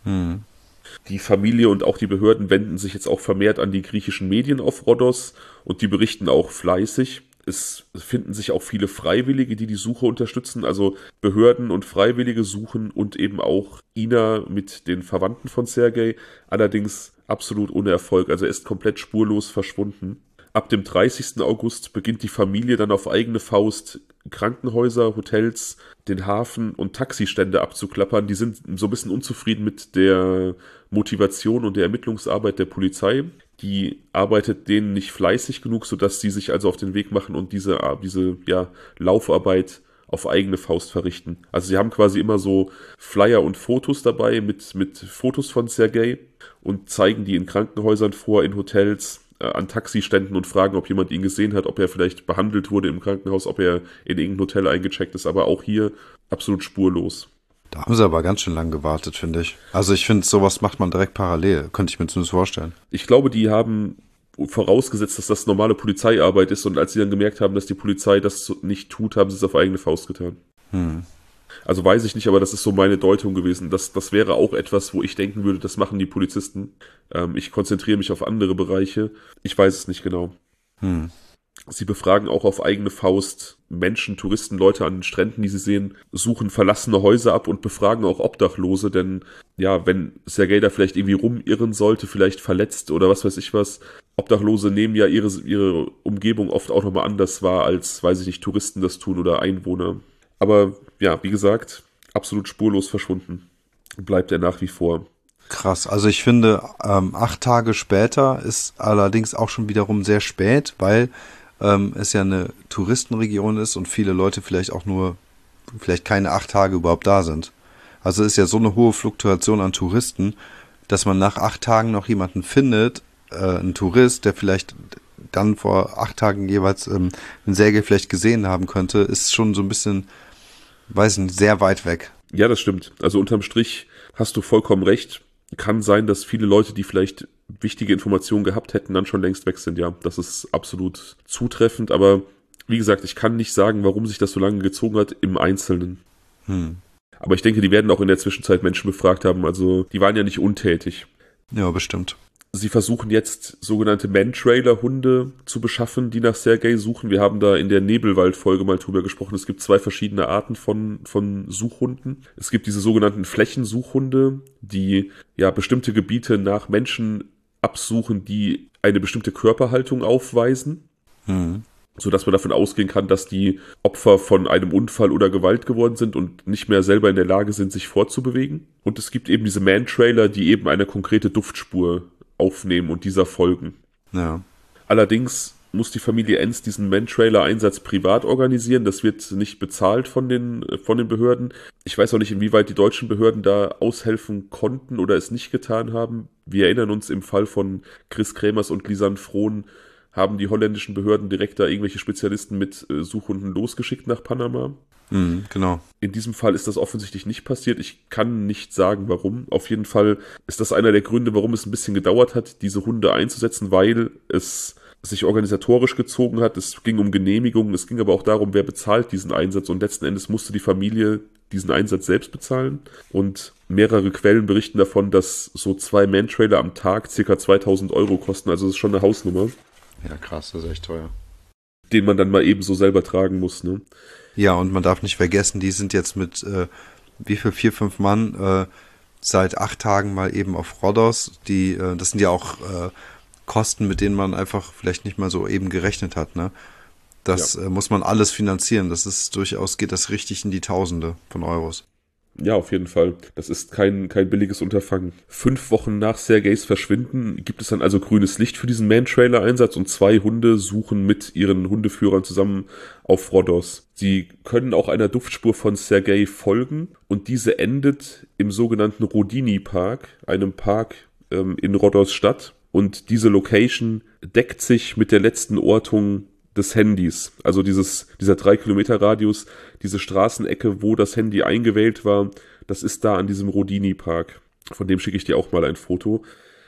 Die Familie und auch die Behörden wenden sich jetzt auch vermehrt an die griechischen Medien auf Rhodos und die berichten auch fleißig. Es finden sich auch viele Freiwillige, die Suche unterstützen, also Behörden und Freiwillige suchen und eben auch Ina mit den Verwandten von Sergei, allerdings absolut ohne Erfolg, also er ist komplett spurlos verschwunden. Ab dem 30. August beginnt die Familie dann auf eigene Faust Krankenhäuser, Hotels, den Hafen und Taxistände abzuklappern. Die sind so ein bisschen unzufrieden mit der Motivation und der Ermittlungsarbeit der Polizei. Die arbeitet denen nicht fleißig genug, sodass sie sich also auf den Weg machen und diese Laufarbeit auf eigene Faust verrichten. Also sie haben quasi immer so Flyer und Fotos dabei mit Fotos von Sergei und zeigen die in Krankenhäusern vor, in Hotels, an Taxiständen und fragen, ob jemand ihn gesehen hat, ob er vielleicht behandelt wurde im Krankenhaus, ob er in irgendein Hotel eingecheckt ist, aber auch hier absolut spurlos. Da haben sie aber ganz schön lang gewartet, finde ich. Also ich finde, sowas macht man direkt parallel, könnte ich mir zumindest vorstellen. Ich glaube, die haben vorausgesetzt, dass das normale Polizeiarbeit ist und als sie dann gemerkt haben, dass die Polizei das nicht tut, haben sie es auf eigene Faust getan. Also weiß ich nicht, aber das ist so meine Deutung gewesen. Das wäre auch etwas, wo ich denken würde, das machen die Polizisten. Ich konzentriere mich auf andere Bereiche. Ich weiß es nicht genau. Sie befragen auch auf eigene Faust Menschen, Touristen, Leute an den Stränden, die sie sehen, suchen verlassene Häuser ab und befragen auch Obdachlose, denn ja, wenn Sergei da vielleicht irgendwie rumirren sollte, vielleicht verletzt oder was weiß ich was, Obdachlose nehmen ja ihre Umgebung oft auch nochmal anders wahr, als, weiß ich nicht, Touristen das tun oder Einwohner. Aber ja, wie gesagt, absolut spurlos verschwunden. Bleibt er nach wie vor. Krass, also ich finde, 8 Tage später ist allerdings auch schon wiederum sehr spät, weil es ja eine Touristenregion ist und viele Leute vielleicht keine 8 Tage überhaupt da sind. Also es ist ja so eine hohe Fluktuation an Touristen, dass man nach 8 Tagen noch jemanden findet, einen Tourist, der vielleicht dann vor 8 Tagen jeweils einen Sergei vielleicht gesehen haben könnte, ist schon so ein bisschen, weiß nicht, sehr weit weg. Ja, das stimmt. Also unterm Strich hast du vollkommen recht. Kann sein, dass viele Leute, die vielleicht wichtige Informationen gehabt hätten, dann schon längst weg sind. Ja, das ist absolut zutreffend. Aber wie gesagt, ich kann nicht sagen, warum sich das so lange gezogen hat im Einzelnen. Aber ich denke, die werden auch in der Zwischenzeit Menschen befragt haben. Also die waren ja nicht untätig. Ja, bestimmt. Sie versuchen jetzt sogenannte Man-Trailer-Hunde zu beschaffen, die nach Sergei suchen. Wir haben da in der Nebelwald-Folge mal drüber gesprochen. Es gibt 2 verschiedene Arten von Suchhunden. Es gibt diese sogenannten Flächensuchhunde, die ja bestimmte Gebiete nach Menschen absuchen, die eine bestimmte Körperhaltung aufweisen. Sodass man davon ausgehen kann, dass die Opfer von einem Unfall oder Gewalt geworden sind und nicht mehr selber in der Lage sind, sich fortzubewegen. Und es gibt eben diese Man-Trailer, die eben eine konkrete Duftspur aufnehmen und dieser folgen. Ja. Allerdings muss die Familie Enz diesen Man-Trailer-Einsatz privat organisieren. Das wird nicht bezahlt von den Behörden. Ich weiß auch nicht, inwieweit die deutschen Behörden da aushelfen konnten oder es nicht getan haben. Wir erinnern uns, im Fall von Chris Krämers und Lisanne Frohn haben die holländischen Behörden direkt da irgendwelche Spezialisten mit Suchhunden losgeschickt nach Panama. Genau. In diesem Fall ist das offensichtlich nicht passiert. Ich kann nicht sagen, warum. Auf jeden Fall ist das einer der Gründe, warum es ein bisschen gedauert hat, diese Hunde einzusetzen, weil es sich organisatorisch gezogen hat. Es ging um Genehmigungen, es ging aber auch darum, wer bezahlt diesen Einsatz. Und letzten Endes musste die Familie diesen Einsatz selbst bezahlen. Und mehrere Quellen berichten davon, dass so 2 Man-Trailer am Tag ca. 2.000 € kosten. Also das ist schon eine Hausnummer. Ja, krass, das ist echt teuer. Den man dann mal eben so selber tragen muss, ne? Ja, und man darf nicht vergessen, die sind jetzt mit, 4, 5 Mann seit 8 Tagen mal eben auf Rhodos. Das sind ja auch Kosten, mit denen man einfach vielleicht nicht mal so eben gerechnet hat, ne? Das muss man alles finanzieren. Geht das richtig in die Tausende von Euros. Ja, auf jeden Fall. Das ist kein billiges Unterfangen. 5 Wochen nach Sergeis Verschwinden gibt es dann also grünes Licht für diesen Man-Trailer-Einsatz und 2 Hunde suchen mit ihren Hundeführern zusammen auf Rhodos. Sie können auch einer Duftspur von Sergei folgen und diese endet im sogenannten Rodini-Park, einem Park in Rhodos Stadt. Und diese Location deckt sich mit der letzten Ortung des Handys, also dieser 3-Kilometer-Radius, diese Straßenecke, wo das Handy eingewählt war, das ist da an diesem Rodini-Park. Von dem schicke ich dir auch mal ein Foto.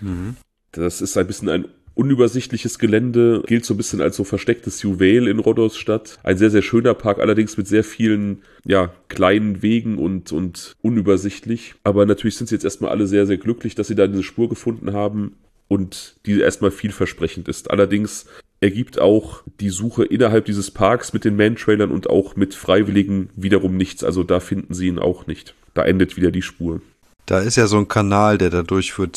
Das ist ein bisschen ein unübersichtliches Gelände, gilt so ein bisschen als so verstecktes Juwel in Rhodos Stadt. Ein sehr, sehr schöner Park, allerdings mit sehr vielen, kleinen Wegen und unübersichtlich. Aber natürlich sind sie jetzt erstmal alle sehr, sehr glücklich, dass sie da diese Spur gefunden haben und die erstmal vielversprechend ist. Allerdings ergibt auch die Suche innerhalb dieses Parks mit den Man-Trailern und auch mit Freiwilligen wiederum nichts. Also da finden sie ihn auch nicht. Da endet wieder die Spur. Da ist ja so ein Kanal, der da durchführt.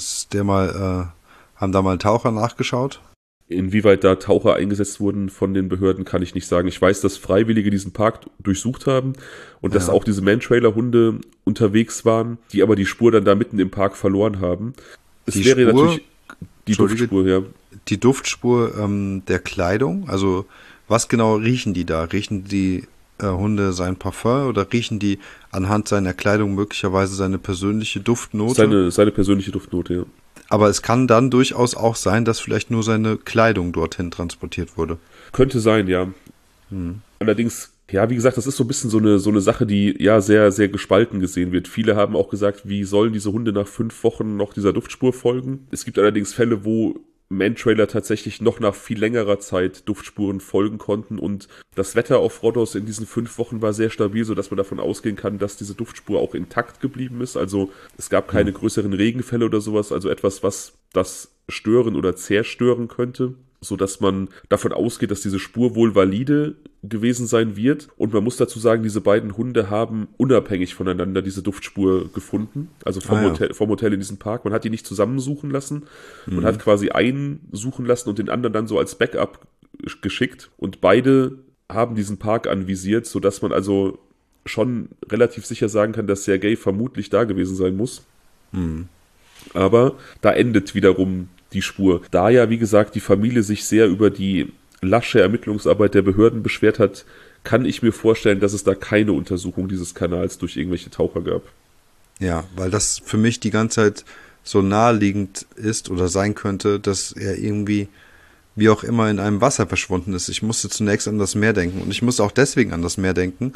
Haben da mal Taucher nachgeschaut? Inwieweit da Taucher eingesetzt wurden von den Behörden, kann ich nicht sagen. Ich weiß, dass Freiwillige diesen Park durchsucht haben und dass auch diese Man-Trailer-Hunde unterwegs waren, die aber die Spur dann da mitten im Park verloren haben. Es wäre natürlich die Duftspur, ja. Die Duftspur der Kleidung, also was genau riechen die da? Riechen die Hunde sein Parfum oder riechen die anhand seiner Kleidung möglicherweise seine persönliche Duftnote? Seine persönliche Duftnote, ja. Aber es kann dann durchaus auch sein, dass vielleicht nur seine Kleidung dorthin transportiert wurde. Könnte sein, ja. Allerdings, wie gesagt, das ist so ein bisschen so eine Sache, die sehr, sehr gespalten gesehen wird. Viele haben auch gesagt, wie sollen diese Hunde nach 5 Wochen noch dieser Duftspur folgen? Es gibt allerdings Fälle, wo Man-Trailer tatsächlich noch nach viel längerer Zeit Duftspuren folgen konnten und das Wetter auf Rhodos in diesen 5 Wochen war sehr stabil, sodass man davon ausgehen kann, dass diese Duftspur auch intakt geblieben ist. Also es gab keine größeren Regenfälle oder sowas, also etwas, was das stören oder zerstören könnte, sodass man davon ausgeht, dass diese Spur wohl valide gewesen sein wird. Und man muss dazu sagen, diese beiden Hunde haben unabhängig voneinander diese Duftspur gefunden, also vom Hotel in diesem Park. Man hat die nicht zusammensuchen lassen. Man hat quasi einen suchen lassen und den anderen dann so als Backup geschickt. Und beide haben diesen Park anvisiert, sodass man also schon relativ sicher sagen kann, dass Sergei vermutlich da gewesen sein muss. Mhm. Aber da endet wiederum die Spur. Da ja, wie gesagt, die Familie sich sehr über die lasche Ermittlungsarbeit der Behörden beschwert hat, kann ich mir vorstellen, dass es da keine Untersuchung dieses Kanals durch irgendwelche Taucher gab. Ja, weil das für mich die ganze Zeit so naheliegend ist oder sein könnte, dass er irgendwie, wie auch immer, in einem Wasser verschwunden ist. Ich musste zunächst an das Meer denken und ich musste auch deswegen an das Meer denken,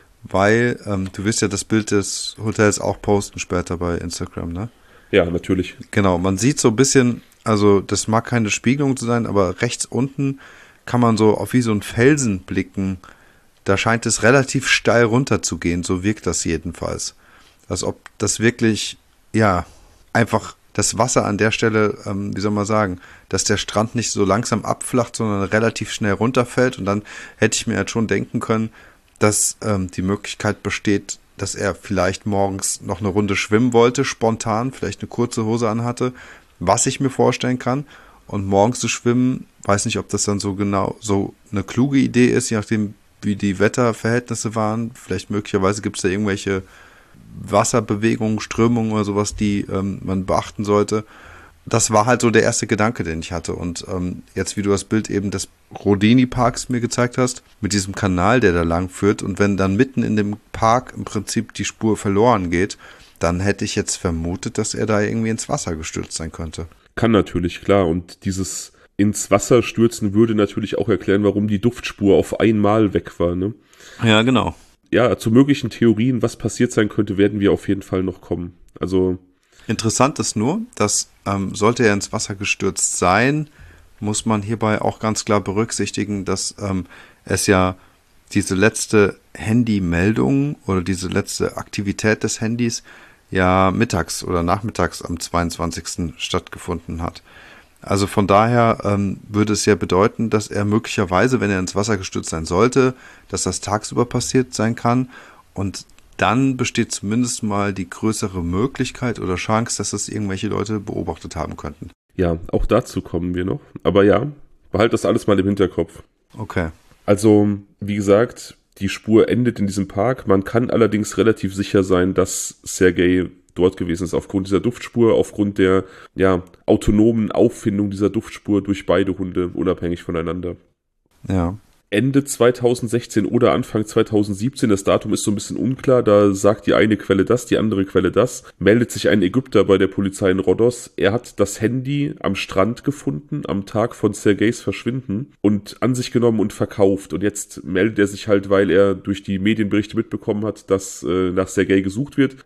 weil du wirst ja das Bild des Hotels auch posten später bei Instagram, ne? Ja, natürlich. Genau, man sieht so ein bisschen, also das mag keine Spiegelung zu sein, aber rechts unten kann man so auf wie so einen Felsen blicken. Da scheint es relativ steil runter zu gehen, so wirkt das jedenfalls. Als ob das wirklich, ja, einfach das Wasser an der Stelle, wie soll man sagen, dass der Strand nicht so langsam abflacht, sondern relativ schnell runterfällt. Und dann hätte ich mir halt schon denken können, dass die Möglichkeit besteht, dass er vielleicht morgens noch eine Runde schwimmen wollte, spontan, vielleicht eine kurze Hose anhatte, was ich mir vorstellen kann. Und morgens zu schwimmen, weiß nicht, ob das dann so genau so eine kluge Idee ist, je nachdem, wie die Wetterverhältnisse waren. Vielleicht möglicherweise gibt es da irgendwelche Wasserbewegungen, Strömungen oder sowas, die man beachten sollte. Das war halt so der erste Gedanke, den ich hatte. Und jetzt, wie du das Bild eben des Rodini-Parks mir gezeigt hast, mit diesem Kanal, der da lang führt, und wenn dann mitten in dem Park im Prinzip die Spur verloren geht, dann hätte ich jetzt vermutet, dass er da irgendwie ins Wasser gestürzt sein könnte. Kann natürlich, klar. Und dieses ins Wasser stürzen würde natürlich auch erklären, warum die Duftspur auf einmal weg war, ne? Ja, genau. Ja, zu möglichen Theorien, was passiert sein könnte, werden wir auf jeden Fall noch kommen. Also interessant ist nur, dass sollte er ins Wasser gestürzt sein, muss man hierbei auch ganz klar berücksichtigen, dass es ja diese letzte Handymeldung oder diese letzte Aktivität des Handys ja mittags oder nachmittags am 22. stattgefunden hat. Also von daher würde es ja bedeuten, dass er möglicherweise, wenn er ins Wasser gestürzt sein sollte, dass das tagsüber passiert sein kann, und dann besteht zumindest mal die größere Möglichkeit oder Chance, dass das irgendwelche Leute beobachtet haben könnten. Ja, auch dazu kommen wir noch. Aber ja, behalt das alles mal im Hinterkopf. Okay. Also, wie gesagt, die Spur endet in diesem Park. Man kann allerdings relativ sicher sein, dass Sergei dort gewesen ist, aufgrund dieser Duftspur, aufgrund der autonomen Auffindung dieser Duftspur durch beide Hunde, unabhängig voneinander. Ja. Ende 2016 oder Anfang 2017, das Datum ist so ein bisschen unklar, da sagt die eine Quelle das, die andere Quelle das, meldet sich ein Ägypter bei der Polizei in Rhodos. Er hat das Handy am Strand gefunden, am Tag von Sergeis Verschwinden, und an sich genommen und verkauft. Und jetzt meldet er sich halt, weil er durch die Medienberichte mitbekommen hat, dass nach Sergei gesucht wird,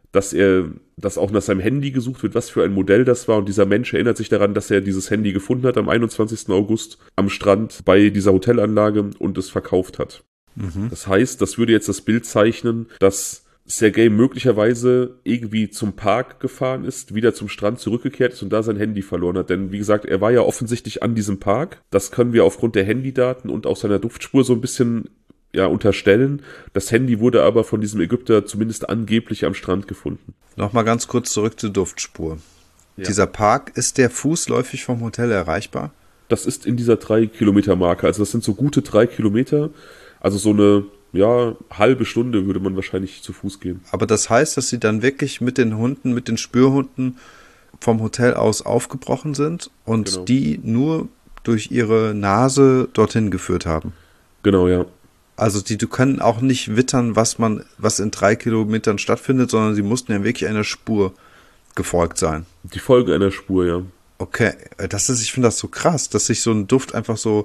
dass auch nach seinem Handy gesucht wird, was für ein Modell das war. Und dieser Mensch erinnert sich daran, dass er dieses Handy gefunden hat am 21. August am Strand bei dieser Hotelanlage und es verkauft hat. Mhm. Das heißt, das würde jetzt das Bild zeichnen, dass Sergei möglicherweise irgendwie zum Park gefahren ist, wieder zum Strand zurückgekehrt ist und da sein Handy verloren hat. Denn wie gesagt, er war ja offensichtlich an diesem Park. Das können wir aufgrund der Handydaten und auch seiner Duftspur so ein bisschen unterstellen. Das Handy wurde aber von diesem Ägypter zumindest angeblich am Strand gefunden. Nochmal ganz kurz zurück zur Duftspur. Ja. Dieser Park, ist der fußläufig vom Hotel erreichbar? Das ist in dieser 3-Kilometer-Marke. Also das sind so gute 3 Kilometer. Also so eine halbe Stunde würde man wahrscheinlich zu Fuß gehen. Aber das heißt, dass sie dann wirklich mit den Hunden, mit den Spürhunden vom Hotel aus aufgebrochen sind und genau, die nur durch ihre Nase dorthin geführt haben? Genau, ja. Also die können auch nicht wittern, was in 3 Kilometern stattfindet, sondern sie mussten ja wirklich einer Spur gefolgt sein. Die Folge einer Spur, ja. Okay, ich finde das so krass, dass sich so ein Duft einfach so,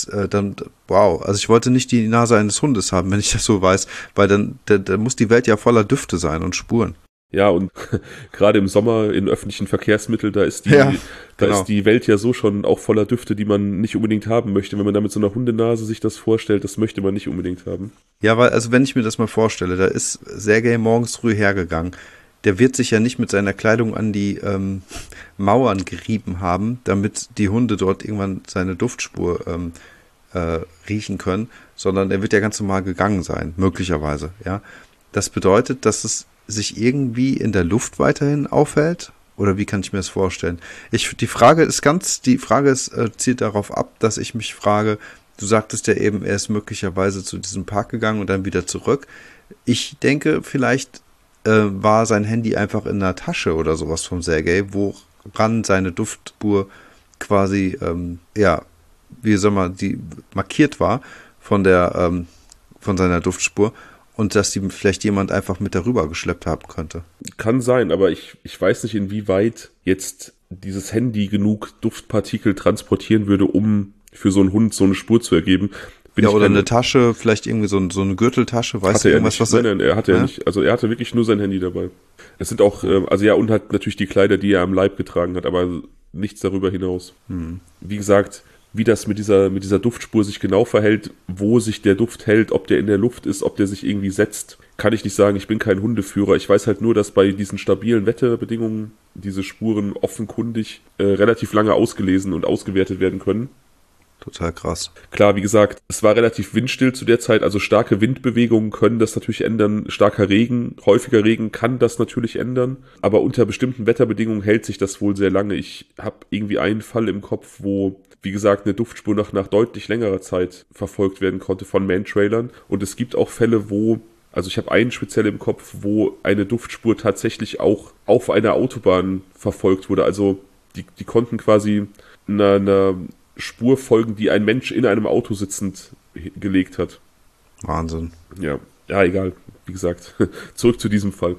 wow. Also ich wollte nicht die Nase eines Hundes haben, wenn ich das so weiß, weil dann muss die Welt ja voller Düfte sein und Spuren. Ja, und gerade im Sommer in öffentlichen Verkehrsmitteln, da ist die Welt ja so schon auch voller Düfte, die man nicht unbedingt haben möchte. Wenn man da mit so einer Hundenase sich das vorstellt, das möchte man nicht unbedingt haben. Ja, weil, also wenn ich mir das mal vorstelle, da ist Sergei morgens früh hergegangen. Der wird sich ja nicht mit seiner Kleidung an die Mauern gerieben haben, damit die Hunde dort irgendwann seine Duftspur riechen können, sondern er wird ja ganz normal gegangen sein, möglicherweise. Ja, das bedeutet, dass es sich irgendwie in der Luft weiterhin aufhält? Oder wie kann ich mir das vorstellen? Die Frage zielt darauf ab, dass ich mich frage, du sagtest ja eben, er ist möglicherweise zu diesem Park gegangen und dann wieder zurück. Ich denke, vielleicht war sein Handy einfach in der Tasche oder sowas vom Sergei, woran seine Duftspur quasi, wie soll man, die markiert war von von seiner Duftspur und dass die vielleicht jemand einfach mit darüber geschleppt haben könnte. Kann sein, aber ich weiß nicht, inwieweit jetzt dieses Handy genug Duftpartikel transportieren würde, um für so einen Hund so eine Spur zu ergeben. Oder eine Tasche, vielleicht irgendwie so eine Gürteltasche, weißt du irgendwas, was er... Nein, er hatte ja nicht, also er hatte wirklich nur sein Handy dabei. Es sind auch, und halt natürlich die Kleider, die er am Leib getragen hat, aber nichts darüber hinaus. Wie gesagt, wie das mit dieser Duftspur sich genau verhält, wo sich der Duft hält, ob der in der Luft ist, ob der sich irgendwie setzt, kann ich nicht sagen. Ich bin kein Hundeführer. Ich weiß halt nur, dass bei diesen stabilen Wetterbedingungen diese Spuren offenkundig relativ lange ausgelesen und ausgewertet werden können. Total krass. Klar, wie gesagt, es war relativ windstill zu der Zeit, also starke Windbewegungen können das natürlich ändern. Starker Regen, häufiger Regen kann das natürlich ändern. Aber unter bestimmten Wetterbedingungen hält sich das wohl sehr lange. Ich habe irgendwie einen Fall im Kopf, wo, wie gesagt, eine Duftspur nach deutlich längerer Zeit verfolgt werden konnte von Man-Trailern. Und es gibt auch Fälle, also ich habe einen speziell im Kopf, wo eine Duftspur tatsächlich auch auf einer Autobahn verfolgt wurde. Also die konnten quasi einer Spur folgen, die ein Mensch in einem Auto sitzend gelegt hat. Wahnsinn. Ja, egal. Wie gesagt, zurück zu diesem Fall.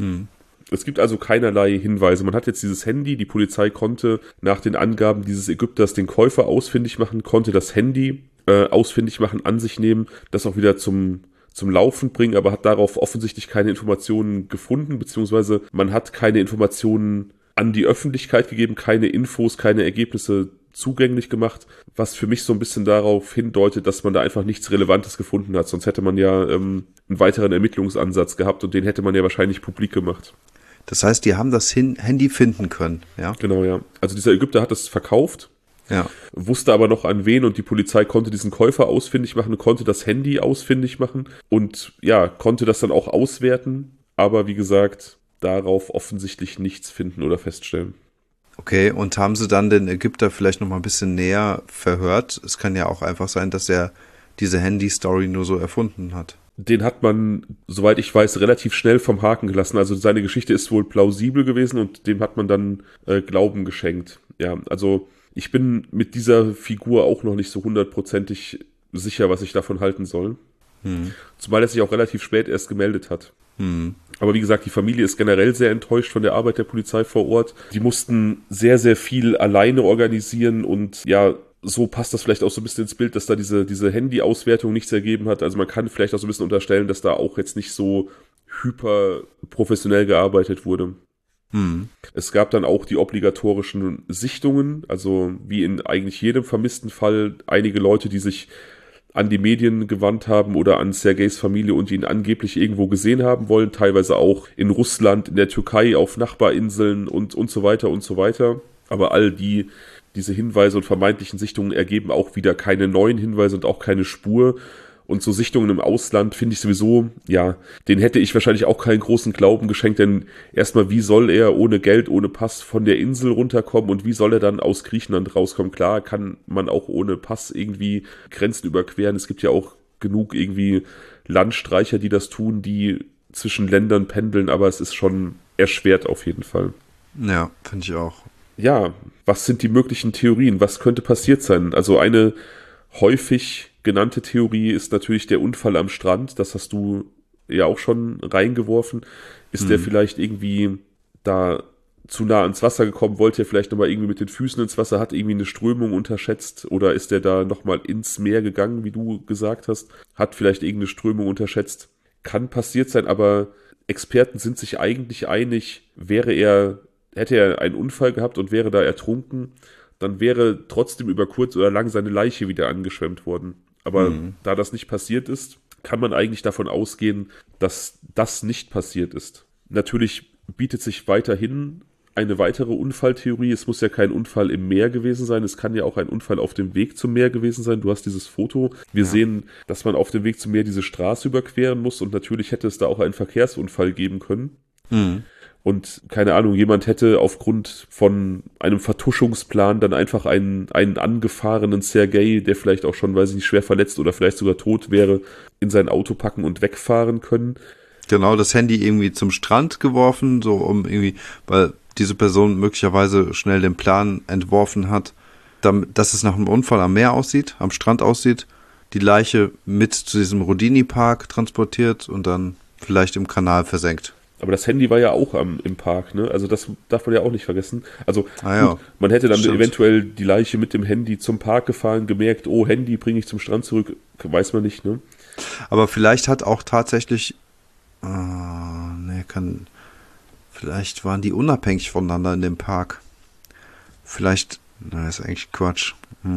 Es gibt also keinerlei Hinweise. Man hat jetzt dieses Handy, die Polizei konnte nach den Angaben dieses Ägypters den Käufer ausfindig machen, konnte das Handy ausfindig machen, an sich nehmen, das auch wieder zum Laufen bringen, aber hat darauf offensichtlich keine Informationen gefunden, beziehungsweise man hat keine Informationen an die Öffentlichkeit gegeben, keine Infos, keine Ergebnisse zugänglich gemacht, was für mich so ein bisschen darauf hindeutet, dass man da einfach nichts Relevantes gefunden hat. Sonst hätte man ja einen weiteren Ermittlungsansatz gehabt und den hätte man ja wahrscheinlich publik gemacht. Das heißt, die haben das Handy finden können, ja? Genau, ja. Also dieser Ägypter hat es verkauft, wusste aber noch an wen und die Polizei konnte diesen Käufer ausfindig machen, konnte das Handy ausfindig machen und ja, konnte das dann auch auswerten, aber wie gesagt, darauf offensichtlich nichts finden oder feststellen. Okay, und haben sie dann den Ägypter vielleicht noch mal ein bisschen näher verhört? Es kann ja auch einfach sein, dass er diese Handy-Story nur so erfunden hat. Den hat man, soweit ich weiß, relativ schnell vom Haken gelassen. Also seine Geschichte ist wohl plausibel gewesen und dem hat man dann Glauben geschenkt. Ja, also ich bin mit dieser Figur auch noch nicht so 100%ig sicher, was ich davon halten soll. Zumal er sich auch relativ spät erst gemeldet hat. Aber wie gesagt, die Familie ist generell sehr enttäuscht von der Arbeit der Polizei vor Ort. Die mussten sehr, sehr viel alleine organisieren und ja, so passt das vielleicht auch so ein bisschen ins Bild, dass da diese Handy-Auswertung nichts ergeben hat. Also man kann vielleicht auch so ein bisschen unterstellen, dass da auch jetzt nicht so hyper professionell gearbeitet wurde. Es gab dann auch die obligatorischen Sichtungen, also wie in eigentlich jedem vermissten Fall einige Leute, die sich an die Medien gewandt haben oder an Sergejs Familie und ihn angeblich irgendwo gesehen haben wollen, teilweise auch in Russland, in der Türkei, auf Nachbarinseln und so weiter und so weiter. Aber all diese Hinweise und vermeintlichen Sichtungen ergeben auch wieder keine neuen Hinweise und auch keine Spur. Und so Sichtungen im Ausland finde ich sowieso, ja, denen hätte ich wahrscheinlich auch keinen großen Glauben geschenkt, denn erstmal, wie soll er ohne Geld, ohne Pass von der Insel runterkommen und wie soll er dann aus Griechenland rauskommen? Klar kann man auch ohne Pass irgendwie Grenzen überqueren. Es gibt ja auch genug irgendwie Landstreicher, die das tun, die zwischen Ländern pendeln, aber es ist schon erschwert auf jeden Fall. Ja, finde ich auch. Ja, was sind die möglichen Theorien? Was könnte passiert sein? Also eine häufig genannte Theorie ist natürlich der Unfall am Strand. Das hast du ja auch schon reingeworfen. Ist der vielleicht irgendwie da zu nah ans Wasser gekommen? Wollte er vielleicht nochmal irgendwie mit den Füßen ins Wasser? Hat irgendwie eine Strömung unterschätzt? Oder ist er da nochmal ins Meer gegangen, wie du gesagt hast? Hat vielleicht irgendeine Strömung unterschätzt? Kann passiert sein, aber Experten sind sich eigentlich einig, hätte er einen Unfall gehabt und wäre da ertrunken, dann wäre trotzdem über kurz oder lang seine Leiche wieder angeschwemmt worden. Aber da das nicht passiert ist, kann man eigentlich davon ausgehen, dass das nicht passiert ist. Natürlich bietet sich weiterhin eine weitere Unfalltheorie. Es muss ja kein Unfall im Meer gewesen sein. Es kann ja auch ein Unfall auf dem Weg zum Meer gewesen sein. Du hast dieses Foto. Wir sehen, dass man auf dem Weg zum Meer diese Straße überqueren muss und natürlich hätte es da auch einen Verkehrsunfall geben können. und keine Ahnung, jemand hätte aufgrund von einem Vertuschungsplan dann einfach einen angefahrenen Sergei, der vielleicht auch schon, weiß ich nicht, schwer verletzt oder vielleicht sogar tot wäre, in sein Auto packen und wegfahren können. Genau, das Handy irgendwie zum Strand geworfen, so um irgendwie, weil diese Person möglicherweise schnell den Plan entworfen hat, dass es nach einem Unfall am Meer aussieht, am Strand aussieht, die Leiche mit zu diesem Rodini-Park transportiert und dann vielleicht im Kanal versenkt. Aber das Handy war ja auch im Park, ne? Also das darf man ja auch nicht vergessen. Also gut, man hätte dann eventuell die Leiche mit dem Handy zum Park gefahren, gemerkt, oh, Handy bringe ich zum Strand zurück, weiß man nicht, ne? Aber vielleicht hat auch tatsächlich, vielleicht waren die unabhängig voneinander in dem Park. Vielleicht, ist eigentlich Quatsch.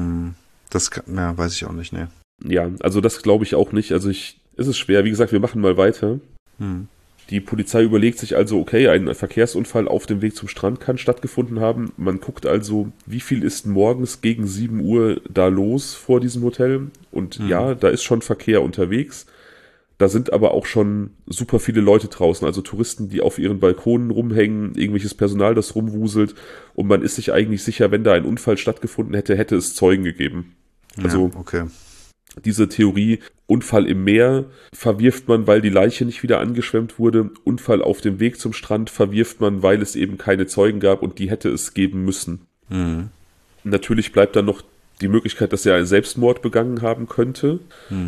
Das weiß ich auch nicht, ne. Ja, also das glaube ich auch nicht. Also es ist schwer. Wie gesagt, wir machen mal weiter. Die Polizei überlegt sich also, okay, ein Verkehrsunfall auf dem Weg zum Strand kann stattgefunden haben. Man guckt also, wie viel ist morgens gegen 7 Uhr da los vor diesem Hotel. Und ja, da ist schon Verkehr unterwegs. Da sind aber auch schon super viele Leute draußen, also Touristen, die auf ihren Balkonen rumhängen, irgendwelches Personal, das rumwuselt. Und man ist sich eigentlich sicher, wenn da ein Unfall stattgefunden hätte, hätte es Zeugen gegeben. Also okay. Diese Theorie, Unfall im Meer verwirft man, weil die Leiche nicht wieder angeschwemmt wurde. Unfall auf dem Weg zum Strand verwirft man, weil es eben keine Zeugen gab und die hätte es geben müssen. Natürlich bleibt dann noch die Möglichkeit, dass er einen Selbstmord begangen haben könnte.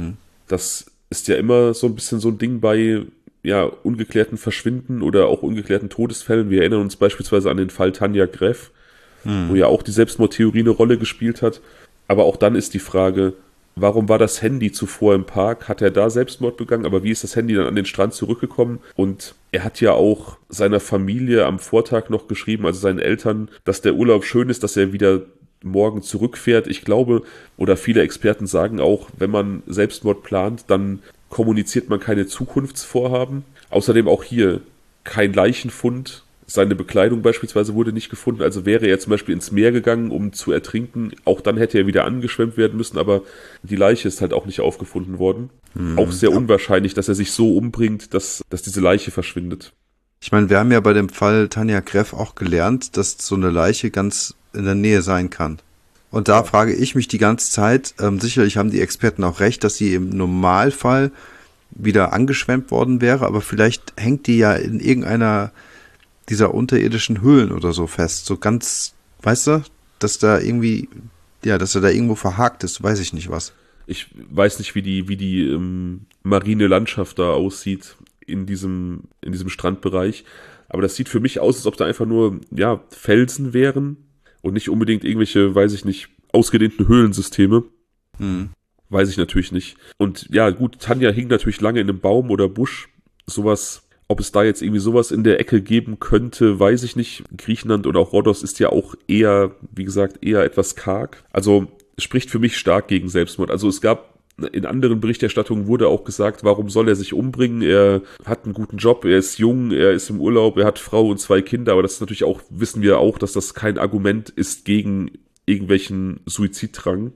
Das ist ja immer so ein bisschen so ein Ding bei ungeklärten Verschwinden oder auch ungeklärten Todesfällen. Wir erinnern uns beispielsweise an den Fall Tanja Greff, wo ja auch die Selbstmordtheorie eine Rolle gespielt hat. Aber auch dann ist die Frage, warum war das Handy zuvor im Park? Hat er da Selbstmord begangen? Aber wie ist das Handy dann an den Strand zurückgekommen? Und er hat ja auch seiner Familie am Vortag noch geschrieben, also seinen Eltern, dass der Urlaub schön ist, dass er wieder morgen zurückfährt. Ich glaube, oder viele Experten sagen auch, wenn man Selbstmord plant, dann kommuniziert man keine Zukunftsvorhaben. Außerdem auch hier kein Leichenfund. Seine Bekleidung beispielsweise wurde nicht gefunden. Also wäre er zum Beispiel ins Meer gegangen, um zu ertrinken. Auch dann hätte er wieder angeschwemmt werden müssen. Aber die Leiche ist halt auch nicht aufgefunden worden. Auch sehr unwahrscheinlich, dass er sich so umbringt, dass diese Leiche verschwindet. Ich meine, wir haben ja bei dem Fall Tanja Greff auch gelernt, dass so eine Leiche ganz in der Nähe sein kann. Und da frage ich mich die ganze Zeit, sicherlich haben die Experten auch recht, dass sie im Normalfall wieder angeschwemmt worden wäre, aber vielleicht hängt die ja in irgendeiner dieser unterirdischen Höhlen oder so fest. So ganz, weißt du, dass da irgendwie, dass er da irgendwo verhakt ist, weiß ich nicht was. Ich weiß nicht, wie die marine Landschaft da aussieht in diesem Strandbereich, aber das sieht für mich aus, als ob da einfach nur, Felsen wären und nicht unbedingt irgendwelche, weiß ich nicht, ausgedehnten Höhlensysteme. Weiß ich natürlich nicht. Und ja, gut, Tanja hing natürlich lange in einem Baum oder Busch. Sowas, ob es da jetzt irgendwie sowas in der Ecke geben könnte, weiß ich nicht. Griechenland oder auch Rhodos ist ja auch eher, wie gesagt, eher etwas karg. Also es spricht für mich stark gegen Selbstmord. Also es gab in anderen Berichterstattungen wurde auch gesagt, warum soll er sich umbringen? Er hat einen guten Job, er ist jung, er ist im Urlaub, er hat Frau und 2 Kinder, aber das ist natürlich auch, wissen wir auch, dass das kein Argument ist gegen irgendwelchen Suiziddrang.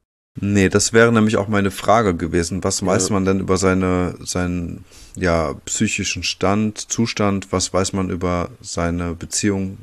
Nee, das wäre nämlich auch meine Frage gewesen. Was weiß man denn über seinen psychischen Zustand? Was weiß man über seine Beziehung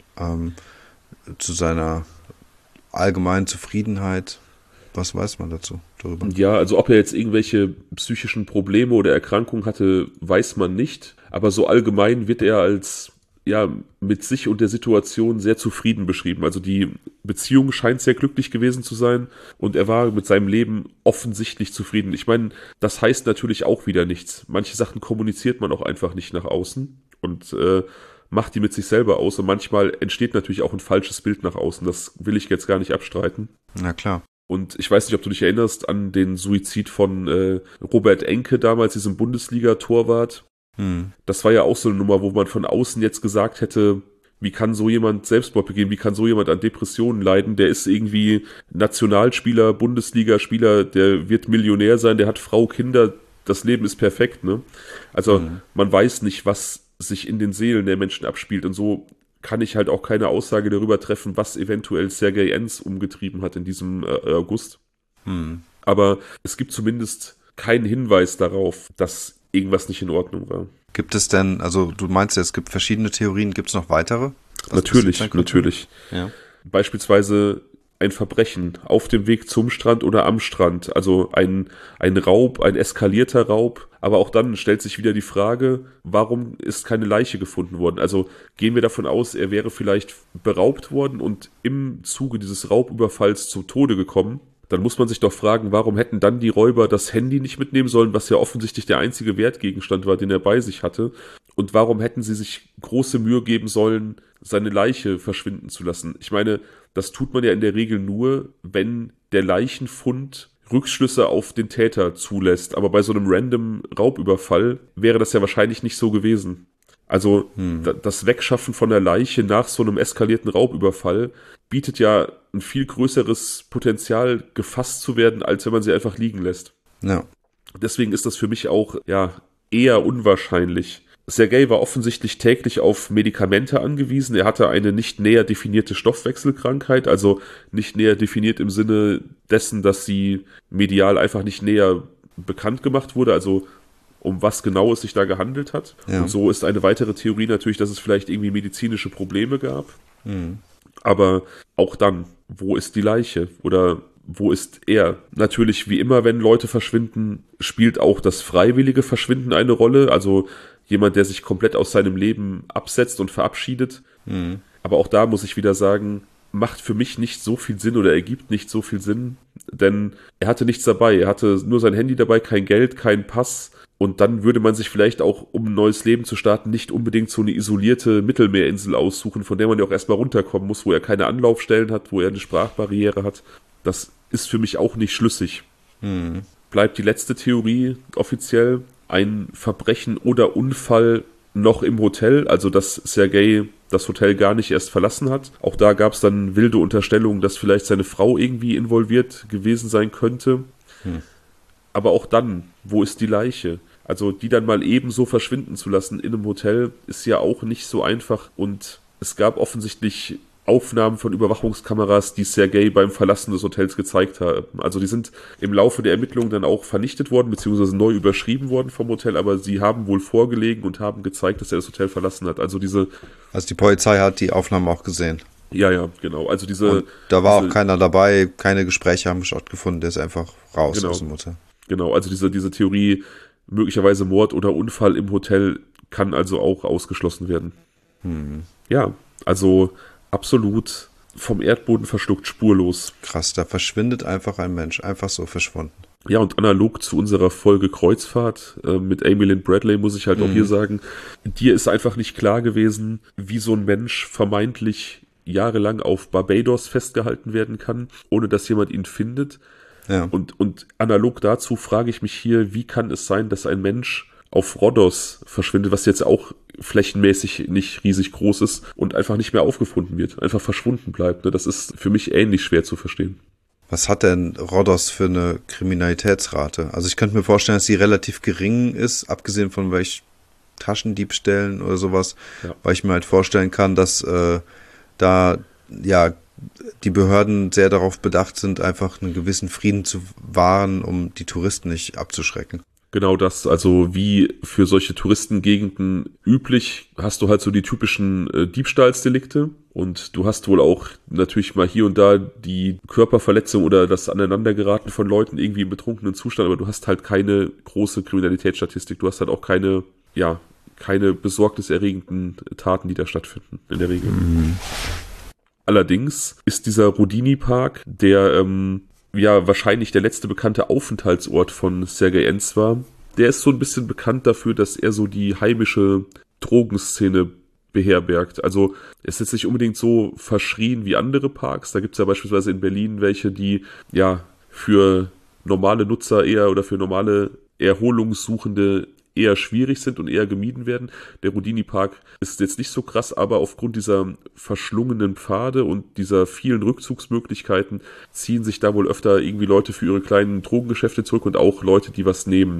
zu seiner allgemeinen Zufriedenheit? Was weiß man darüber? Ja, also ob er jetzt irgendwelche psychischen Probleme oder Erkrankungen hatte, weiß man nicht. Aber so allgemein wird er als mit sich und der Situation sehr zufrieden beschrieben. Also die Beziehung scheint sehr glücklich gewesen zu sein und er war mit seinem Leben offensichtlich zufrieden. Ich meine, das heißt natürlich auch wieder nichts. Manche Sachen kommuniziert man auch einfach nicht nach außen und macht die mit sich selber aus. Und manchmal entsteht natürlich auch ein falsches Bild nach außen. Das will ich jetzt gar nicht abstreiten. Na klar. Und ich weiß nicht, ob du dich erinnerst an den Suizid von Robert Enke damals, diesem Bundesliga-Torwart. Das war ja auch so eine Nummer, wo man von außen jetzt gesagt hätte, wie kann so jemand Selbstmord begehen, wie kann so jemand an Depressionen leiden, der ist irgendwie Nationalspieler, Bundesligaspieler, der wird Millionär sein, der hat Frau, Kinder, das Leben ist perfekt, ne? Also man weiß nicht, was sich in den Seelen der Menschen abspielt und so kann ich halt auch keine Aussage darüber treffen, was eventuell Sergej Enz umgetrieben hat in diesem August. Aber es gibt zumindest keinen Hinweis darauf, dass irgendwas nicht in Ordnung war. Gibt es denn, also du meinst ja, es gibt verschiedene Theorien, gibt es noch weitere? Natürlich. Ja. Beispielsweise ein Verbrechen auf dem Weg zum Strand oder am Strand, also ein Raub, ein eskalierter Raub, aber auch dann stellt sich wieder die Frage, warum ist keine Leiche gefunden worden? Also gehen wir davon aus, er wäre vielleicht beraubt worden und im Zuge dieses Raubüberfalls zum Tode gekommen. Dann muss man sich doch fragen, warum hätten dann die Räuber das Handy nicht mitnehmen sollen, was ja offensichtlich der einzige Wertgegenstand war, den er bei sich hatte. Und warum hätten sie sich große Mühe geben sollen, seine Leiche verschwinden zu lassen? Ich meine, das tut man ja in der Regel nur, wenn der Leichenfund Rückschlüsse auf den Täter zulässt. Aber bei so einem random Raubüberfall wäre das ja wahrscheinlich nicht so gewesen. Also das Wegschaffen von der Leiche nach so einem eskalierten Raubüberfall bietet ja ein viel größeres Potenzial, gefasst zu werden, als wenn man sie einfach liegen lässt. Ja. Deswegen ist das für mich auch eher unwahrscheinlich. Sergei war offensichtlich täglich auf Medikamente angewiesen. Er hatte eine nicht näher definierte Stoffwechselkrankheit, also nicht näher definiert im Sinne dessen, dass sie medial einfach nicht näher bekannt gemacht wurde, also um was genau es sich da gehandelt hat. Ja. Und so ist eine weitere Theorie natürlich, dass es vielleicht irgendwie medizinische Probleme gab. Mhm. Aber auch dann, wo ist die Leiche? Oder wo ist er? Natürlich, wie immer, wenn Leute verschwinden, spielt auch das freiwillige Verschwinden eine Rolle. Also jemand, der sich komplett aus seinem Leben absetzt und verabschiedet. Mhm. Aber auch da muss ich wieder sagen, macht für mich nicht so viel Sinn oder ergibt nicht so viel Sinn, denn er hatte nichts dabei. Er hatte nur sein Handy dabei, kein Geld, keinen Pass. Und dann würde man sich vielleicht auch, um ein neues Leben zu starten, nicht unbedingt so eine isolierte Mittelmeerinsel aussuchen, von der man ja auch erstmal runterkommen muss, wo er keine Anlaufstellen hat, wo er eine Sprachbarriere hat. Das ist für mich auch nicht schlüssig. Mhm. Bleibt die letzte Theorie offiziell ein Verbrechen oder Unfall noch im Hotel, also dass Sergei das Hotel gar nicht erst verlassen hat. Auch da gab es dann wilde Unterstellungen, dass vielleicht seine Frau irgendwie involviert gewesen sein könnte. Aber auch dann, wo ist die Leiche? Also die dann mal eben so verschwinden zu lassen in einem Hotel, ist ja auch nicht so einfach. Und es gab offensichtlich Aufnahmen von Überwachungskameras, die Sergei beim Verlassen des Hotels gezeigt haben. Also die sind im Laufe der Ermittlungen dann auch vernichtet worden, beziehungsweise neu überschrieben worden vom Hotel, aber sie haben wohl vorgelegen und haben gezeigt, dass er das Hotel verlassen hat. Also die Polizei hat die Aufnahmen auch gesehen. Ja, genau. Also und da war auch keiner dabei, keine Gespräche haben stattgefunden, der ist einfach raus aus dem Hotel. Genau, also diese Theorie, möglicherweise Mord oder Unfall im Hotel, kann also auch ausgeschlossen werden. Ja, also absolut vom Erdboden verschluckt, spurlos. Krass, da verschwindet einfach ein Mensch, einfach so verschwunden. Ja, und analog zu unserer Folge Kreuzfahrt mit Amy Lynn Bradley muss ich halt auch hier sagen, dir ist einfach nicht klar gewesen, wie so ein Mensch vermeintlich jahrelang auf Barbados festgehalten werden kann, ohne dass jemand ihn findet. Ja. Und analog dazu frage ich mich hier, wie kann es sein, dass ein Mensch auf Rhodos verschwindet, was jetzt auch flächenmäßig nicht riesig groß ist und einfach nicht mehr aufgefunden wird, einfach verschwunden bleibt. Das ist für mich ähnlich schwer zu verstehen. Was hat denn Rhodos für eine Kriminalitätsrate? Also ich könnte mir vorstellen, dass sie relativ gering ist, abgesehen von welchen Taschendiebstählen oder sowas, weil ich mir halt vorstellen kann, dass da die Behörden sehr darauf bedacht sind, einfach einen gewissen Frieden zu wahren, um die Touristen nicht abzuschrecken. Genau das, also wie für solche Touristengegenden üblich, hast du halt so die typischen Diebstahlsdelikte und du hast wohl auch natürlich mal hier und da die Körperverletzung oder das Aneinandergeraten von Leuten irgendwie im betrunkenen Zustand, aber du hast halt keine große Kriminalitätsstatistik, du hast halt auch keine besorgniserregenden Taten, die da stattfinden, in der Regel. Allerdings ist dieser Rudini-Park, der wahrscheinlich der letzte bekannte Aufenthaltsort von Sergei Enz war, der ist so ein bisschen bekannt dafür, dass er so die heimische Drogenszene beherbergt. Also es ist jetzt nicht unbedingt so verschrien wie andere Parks. Da gibt es ja beispielsweise in Berlin welche, die für normale Nutzer eher oder für normale Erholungssuchende eher schwierig sind und eher gemieden werden. Der Rudini-Park ist jetzt nicht so krass, aber aufgrund dieser verschlungenen Pfade und dieser vielen Rückzugsmöglichkeiten ziehen sich da wohl öfter irgendwie Leute für ihre kleinen Drogengeschäfte zurück und auch Leute, die was nehmen.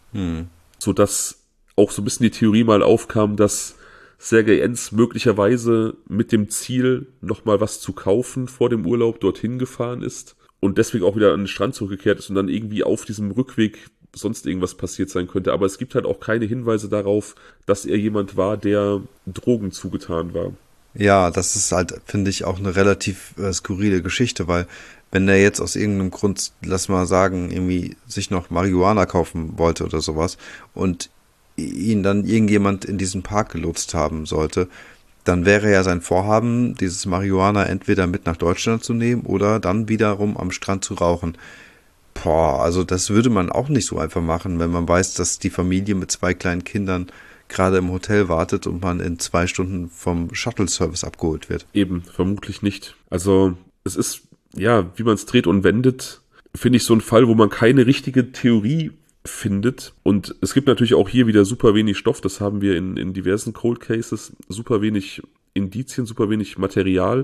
Sodass auch so ein bisschen die Theorie mal aufkam, dass Sergei Enz möglicherweise mit dem Ziel, nochmal was zu kaufen vor dem Urlaub dorthin gefahren ist und deswegen auch wieder an den Strand zurückgekehrt ist und dann irgendwie auf diesem Rückweg sonst irgendwas passiert sein könnte. Aber es gibt halt auch keine Hinweise darauf, dass er jemand war, der Drogen zugetan war. Ja, das ist halt, finde ich, auch eine relativ skurrile Geschichte, weil wenn er jetzt aus irgendeinem Grund, lass mal sagen, irgendwie sich noch Marihuana kaufen wollte oder sowas und ihn dann irgendjemand in diesen Park gelotst haben sollte, dann wäre ja sein Vorhaben, dieses Marihuana entweder mit nach Deutschland zu nehmen oder dann wiederum am Strand zu rauchen. Boah, also das würde man auch nicht so einfach machen, wenn man weiß, dass die Familie mit 2 kleinen Kindern gerade im Hotel wartet und man in 2 Stunden vom Shuttle-Service abgeholt wird. Eben, vermutlich nicht. Also es ist, ja, wie man es dreht und wendet, finde ich so ein Fall, wo man keine richtige Theorie findet. Und es gibt natürlich auch hier wieder super wenig Stoff, das haben wir in diversen Cold Cases, super wenig Indizien, super wenig Material.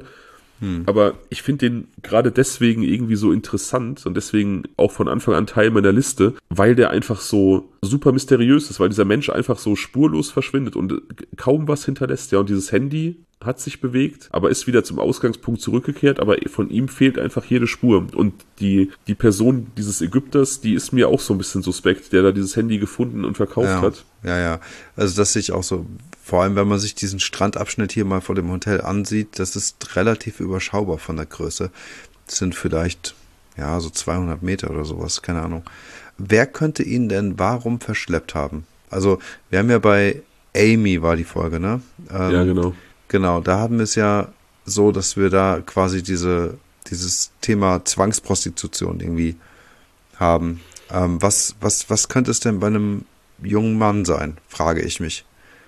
Aber ich finde den gerade deswegen irgendwie so interessant und deswegen auch von Anfang an Teil meiner Liste, weil der einfach so super mysteriös ist, weil dieser Mensch einfach so spurlos verschwindet und kaum was hinterlässt. Ja, und dieses Handy hat sich bewegt, aber ist wieder zum Ausgangspunkt zurückgekehrt, aber von ihm fehlt einfach jede Spur. Und die Person dieses Ägypters, die ist mir auch so ein bisschen suspekt, der da dieses Handy gefunden und verkauft hat. Ja. Also das sehe ich auch so. Vor allem, wenn man sich diesen Strandabschnitt hier mal vor dem Hotel ansieht, das ist relativ überschaubar von der Größe. Das sind vielleicht, ja, so 200 Meter oder sowas, keine Ahnung. Wer könnte ihn denn warum verschleppt haben? Also, wir haben ja bei Amy war die Folge, ne? Ja, genau. Genau, da haben wir es ja so, dass wir da quasi dieses Thema Zwangsprostitution irgendwie haben. Was könnte es denn bei einem jungen Mann sein, frage ich mich.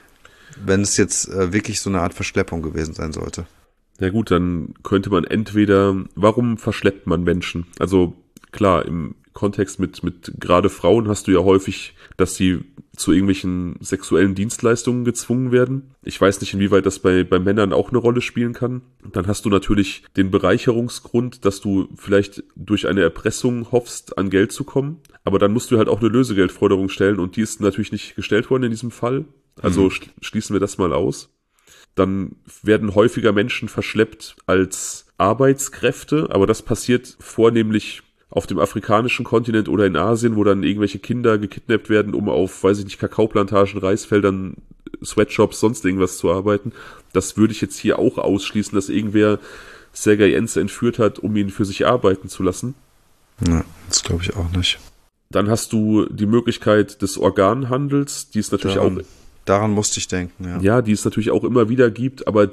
Wenn es jetzt wirklich so eine Art Verschleppung gewesen sein sollte. Ja gut, dann könnte man entweder, warum verschleppt man Menschen? Also klar, im Kontext mit gerade Frauen hast du ja häufig, dass sie zu irgendwelchen sexuellen Dienstleistungen gezwungen werden. Ich weiß nicht, inwieweit das bei Männern auch eine Rolle spielen kann. Dann hast du natürlich den Bereicherungsgrund, dass du vielleicht durch eine Erpressung hoffst, an Geld zu kommen. Aber dann musst du halt auch eine Lösegeldforderung stellen und die ist natürlich nicht gestellt worden in diesem Fall. Also schließen wir das mal aus. Dann werden häufiger Menschen verschleppt als Arbeitskräfte, aber das passiert vornehmlich auf dem afrikanischen Kontinent oder in Asien, wo dann irgendwelche Kinder gekidnappt werden, um auf, weiß ich nicht, Kakaoplantagen, Reisfeldern, Sweatshops, sonst irgendwas zu arbeiten. Das würde ich jetzt hier auch ausschließen, dass irgendwer Sergei Enze entführt hat, um ihn für sich arbeiten zu lassen. Ja, das glaube ich auch nicht. Dann hast du die Möglichkeit des Organhandels, die es natürlich auch... Daran musste ich denken, ja. Ja, die es natürlich auch immer wieder gibt, aber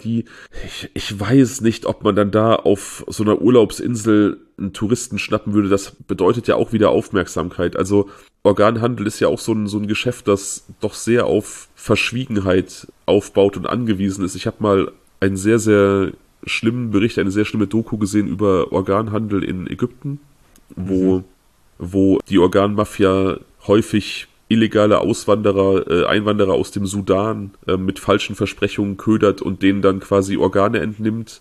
ich weiß nicht, ob man dann da auf so einer Urlaubsinsel einen Touristen schnappen würde. Das bedeutet ja auch wieder Aufmerksamkeit. Also Organhandel ist ja auch so ein Geschäft, das doch sehr auf Verschwiegenheit aufbaut und angewiesen ist. Ich habe mal einen sehr, sehr schlimmen Bericht, eine sehr schlimme Doku gesehen über Organhandel in Ägypten, wo die Organmafia häufig illegale Einwanderer aus dem Sudan mit falschen Versprechungen ködert und denen dann quasi Organe entnimmt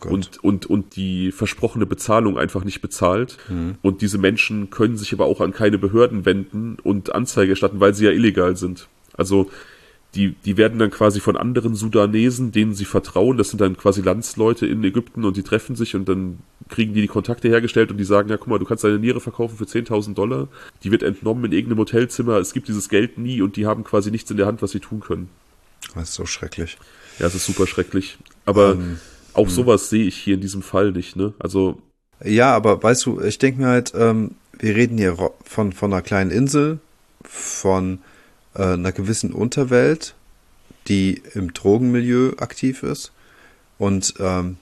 und die versprochene Bezahlung einfach nicht bezahlt. Und diese Menschen können sich aber auch an keine Behörden wenden und Anzeige erstatten, weil sie ja illegal sind. Also die werden dann quasi von anderen Sudanesen, denen sie vertrauen, das sind dann quasi Landsleute in Ägypten und die treffen sich und dann kriegen die Kontakte hergestellt und die sagen, ja guck mal, du kannst deine Niere verkaufen für $10.000, die wird entnommen in irgendeinem Hotelzimmer, es gibt dieses Geld nie und die haben quasi nichts in der Hand, was sie tun können. Das ist so schrecklich. Ja, es ist super schrecklich, aber auch sowas sehe ich hier in diesem Fall nicht, ne? Also ja, aber weißt du, ich denke mir halt, wir reden hier von einer kleinen Insel, von einer gewissen Unterwelt, die im Drogenmilieu aktiv ist. Und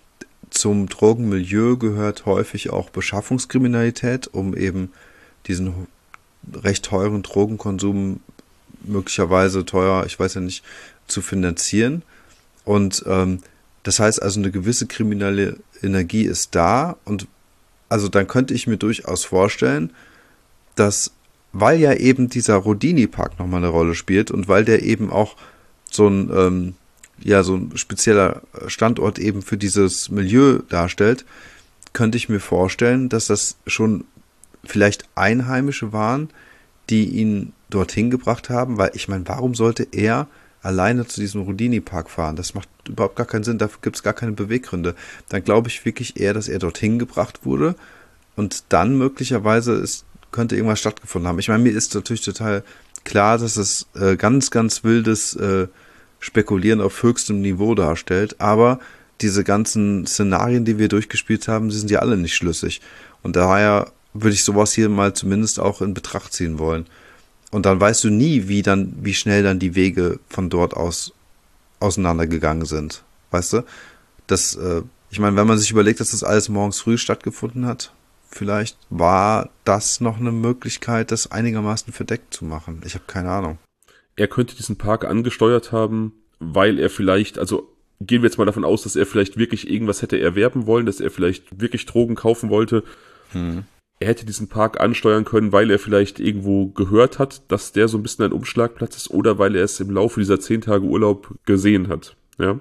zum Drogenmilieu gehört häufig auch Beschaffungskriminalität, um eben diesen recht teuren Drogenkonsum möglicherweise teuer, ich weiß ja nicht, zu finanzieren. Und das heißt also, eine gewisse kriminelle Energie ist da. Und also dann könnte ich mir durchaus vorstellen, dass, weil ja eben dieser Rodini-Park nochmal eine Rolle spielt und weil der eben auch so ein spezieller Standort eben für dieses Milieu darstellt, könnte ich mir vorstellen, dass das schon vielleicht Einheimische waren, die ihn dorthin gebracht haben, weil ich meine, warum sollte er alleine zu diesem Rodini-Park fahren? Das macht überhaupt gar keinen Sinn, dafür gibt es gar keine Beweggründe. Dann glaube ich wirklich eher, dass er dorthin gebracht wurde und dann möglicherweise es könnte irgendwas stattgefunden haben. Ich meine, mir ist natürlich total klar, dass es ganz, ganz wildes Spekulieren auf höchstem Niveau darstellt, aber diese ganzen Szenarien, die wir durchgespielt haben, die sind ja alle nicht schlüssig. Und daher würde ich sowas hier mal zumindest auch in Betracht ziehen wollen. Und dann weißt du nie, wie schnell dann die Wege von dort aus auseinandergegangen sind. Weißt du? Ich meine, wenn man sich überlegt, dass das alles morgens früh stattgefunden hat, vielleicht war das noch eine Möglichkeit, das einigermaßen verdeckt zu machen. Ich habe keine Ahnung. Er könnte diesen Park angesteuert haben, weil er vielleicht, also gehen wir jetzt mal davon aus, dass er vielleicht wirklich irgendwas hätte erwerben wollen, dass er vielleicht wirklich Drogen kaufen wollte. Er hätte diesen Park ansteuern können, weil er vielleicht irgendwo gehört hat, dass der so ein bisschen ein Umschlagplatz ist, oder weil er es im Laufe dieser 10 Tage Urlaub gesehen hat. Ja.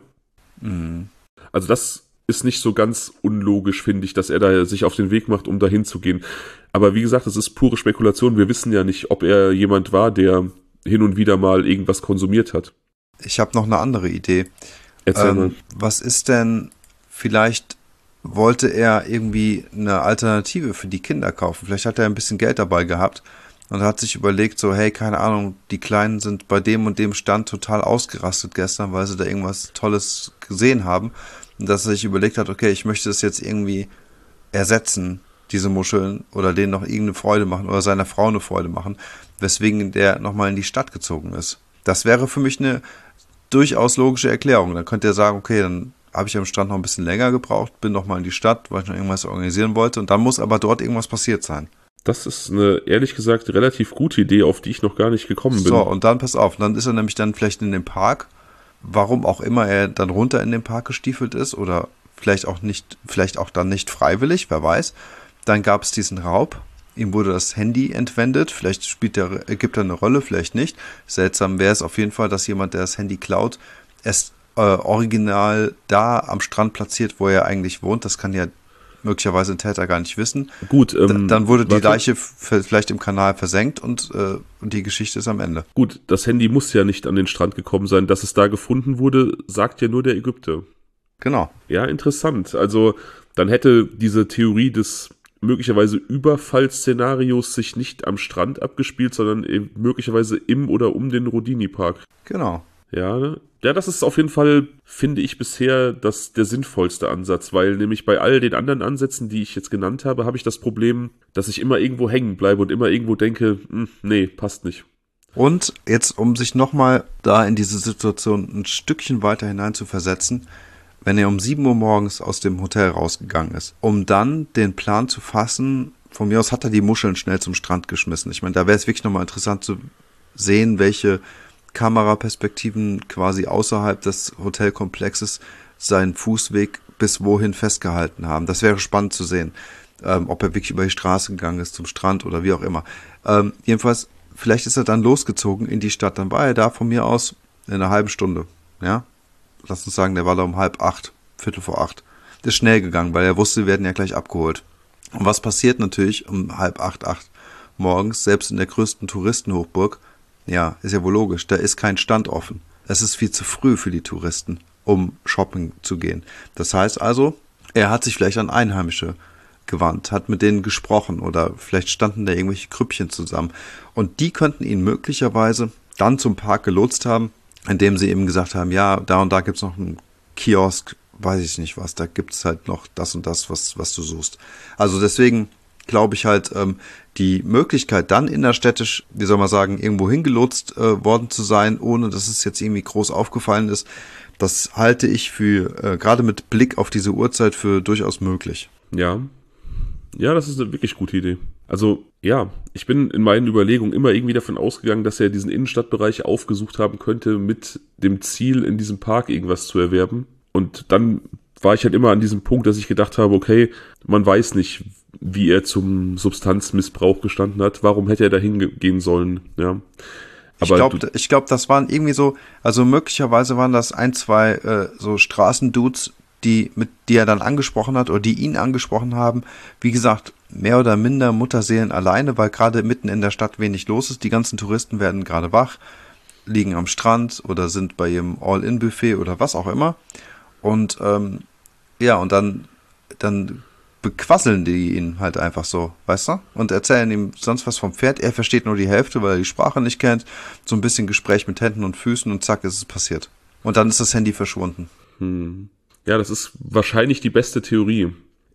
Also das ist nicht so ganz unlogisch, finde ich, dass er da sich auf den Weg macht, um dahin zu gehen. Aber wie gesagt, das ist pure Spekulation. Wir wissen ja nicht, ob er jemand war, der hin und wieder mal irgendwas konsumiert hat. Ich habe noch eine andere Idee. Erzähl mal. Was ist denn, vielleicht wollte er irgendwie eine Alternative für die Kinder kaufen. Vielleicht hat er ein bisschen Geld dabei gehabt und hat sich überlegt, so, hey, keine Ahnung, die Kleinen sind bei dem und dem Stand total ausgerastet gestern, weil sie da irgendwas Tolles gesehen haben. Und dass er sich überlegt hat, okay, ich möchte das jetzt irgendwie ersetzen, diese Muscheln, oder denen noch irgendeine Freude machen oder seiner Frau eine Freude machen, weswegen der nochmal in die Stadt gezogen ist. Das wäre für mich eine durchaus logische Erklärung. Dann könnte er sagen, okay, dann habe ich am Strand noch ein bisschen länger gebraucht, bin nochmal in die Stadt, weil ich noch irgendwas organisieren wollte, und dann muss aber dort irgendwas passiert sein. Das ist eine, ehrlich gesagt, relativ gute Idee, auf die ich noch gar nicht gekommen bin. So, und dann pass auf, dann ist er nämlich dann vielleicht in dem Park, warum auch immer er dann runter in den Park gestiefelt ist, oder vielleicht auch dann nicht freiwillig, wer weiß. Dann gab es diesen Raub, ihm wurde das Handy entwendet, vielleicht gibt er eine Rolle, vielleicht nicht. Seltsam wäre es auf jeden Fall, dass jemand, der das Handy klaut, es original da am Strand platziert, wo er eigentlich wohnt. Das kann ja möglicherweise ein Täter gar nicht wissen. Gut, dann wurde die Leiche vielleicht im Kanal versenkt und die Geschichte ist am Ende. Gut, das Handy muss ja nicht an den Strand gekommen sein. Dass es da gefunden wurde, sagt ja nur der Ägypter. Genau. Ja, interessant. Also dann hätte diese Theorie des möglicherweise Überfallszenarios sich nicht am Strand abgespielt, sondern möglicherweise im oder um den Rodini-Park. Genau. Ja, das ist auf jeden Fall, finde ich, bisher der sinnvollste Ansatz, weil nämlich bei all den anderen Ansätzen, die ich jetzt genannt habe, habe ich das Problem, dass ich immer irgendwo hängen bleibe und immer irgendwo denke, nee, passt nicht. Und jetzt, um sich nochmal da in diese Situation ein Stückchen weiter hinein zu versetzen, wenn er um 7 Uhr morgens aus dem Hotel rausgegangen ist, um dann den Plan zu fassen, von mir aus hat er die Muscheln schnell zum Strand geschmissen. Ich meine, da wäre es wirklich nochmal interessant zu sehen, welche Kameraperspektiven quasi außerhalb des Hotelkomplexes seinen Fußweg bis wohin festgehalten haben. Das wäre spannend zu sehen, ob er wirklich über die Straße gegangen ist zum Strand oder wie auch immer. Jedenfalls, vielleicht ist er dann losgezogen in die Stadt. Dann war er da von mir aus in einer halben Stunde. Ja, lass uns sagen, der war da um 7:30, 7:45. Das ist schnell gegangen, weil er wusste, wir werden ja gleich abgeholt. Und was passiert natürlich um 7:30, 8 morgens, selbst in der größten Touristenhochburg? Ja, ist ja wohl logisch, da ist kein Stand offen. Es ist viel zu früh für die Touristen, um shopping zu gehen. Das heißt also, er hat sich vielleicht an Einheimische gewandt, hat mit denen gesprochen oder vielleicht standen da irgendwelche Grüppchen zusammen. Und die könnten ihn möglicherweise dann zum Park gelotst haben, indem sie eben gesagt haben, ja, da und da gibt's noch einen Kiosk, weiß ich nicht was, da gibt's halt noch das und das, was du suchst. Also deswegen glaube ich halt, die Möglichkeit dann innerstädtisch, wie soll man sagen, irgendwo hingelotst worden zu sein, ohne dass es jetzt irgendwie groß aufgefallen ist, das halte ich für, gerade mit Blick auf diese Uhrzeit, für durchaus möglich. Ja, das ist eine wirklich gute Idee. Also, ja, ich bin in meinen Überlegungen immer irgendwie davon ausgegangen, dass er diesen Innenstadtbereich aufgesucht haben könnte, mit dem Ziel, in diesem Park irgendwas zu erwerben. Und dann war ich halt immer an diesem Punkt, dass ich gedacht habe, okay, man weiß nicht, wie er zum Substanzmissbrauch gestanden hat. Warum hätte er da hingehen sollen? Ja. Aber ich glaube, das waren irgendwie so, also möglicherweise waren das 1, 2 so Straßendudes, die er dann angesprochen hat oder die ihn angesprochen haben. Wie gesagt, mehr oder minder Mutterseelen alleine, weil gerade mitten in der Stadt wenig los ist. Die ganzen Touristen werden gerade wach, liegen am Strand oder sind bei ihrem All-In-Buffet oder was auch immer. Und und dann bequasseln die ihn halt einfach so, weißt du? Und erzählen ihm sonst was vom Pferd. Er versteht nur die Hälfte, weil er die Sprache nicht kennt. So ein bisschen Gespräch mit Händen und Füßen und zack, ist es passiert. Und dann ist das Handy verschwunden. Ja, das ist wahrscheinlich die beste Theorie.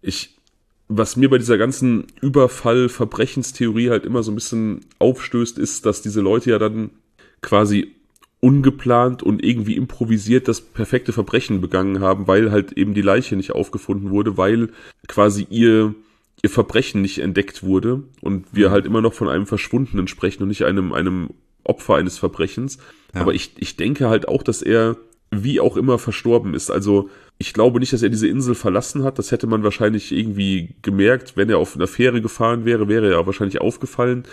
Was mir bei dieser ganzen Überfall-Verbrechenstheorie halt immer so ein bisschen aufstößt, ist, dass diese Leute ja dann quasi ungeplant und irgendwie improvisiert das perfekte Verbrechen begangen haben, weil halt eben die Leiche nicht aufgefunden wurde, weil quasi ihr Verbrechen nicht entdeckt wurde und wir halt immer noch von einem Verschwundenen sprechen und nicht einem Opfer eines Verbrechens. Ja. Aber ich denke halt auch, dass er wie auch immer verstorben ist. Also ich glaube nicht, dass er diese Insel verlassen hat. Das hätte man wahrscheinlich irgendwie gemerkt. Wenn er auf einer Fähre gefahren wäre, wäre er wahrscheinlich aufgefallen.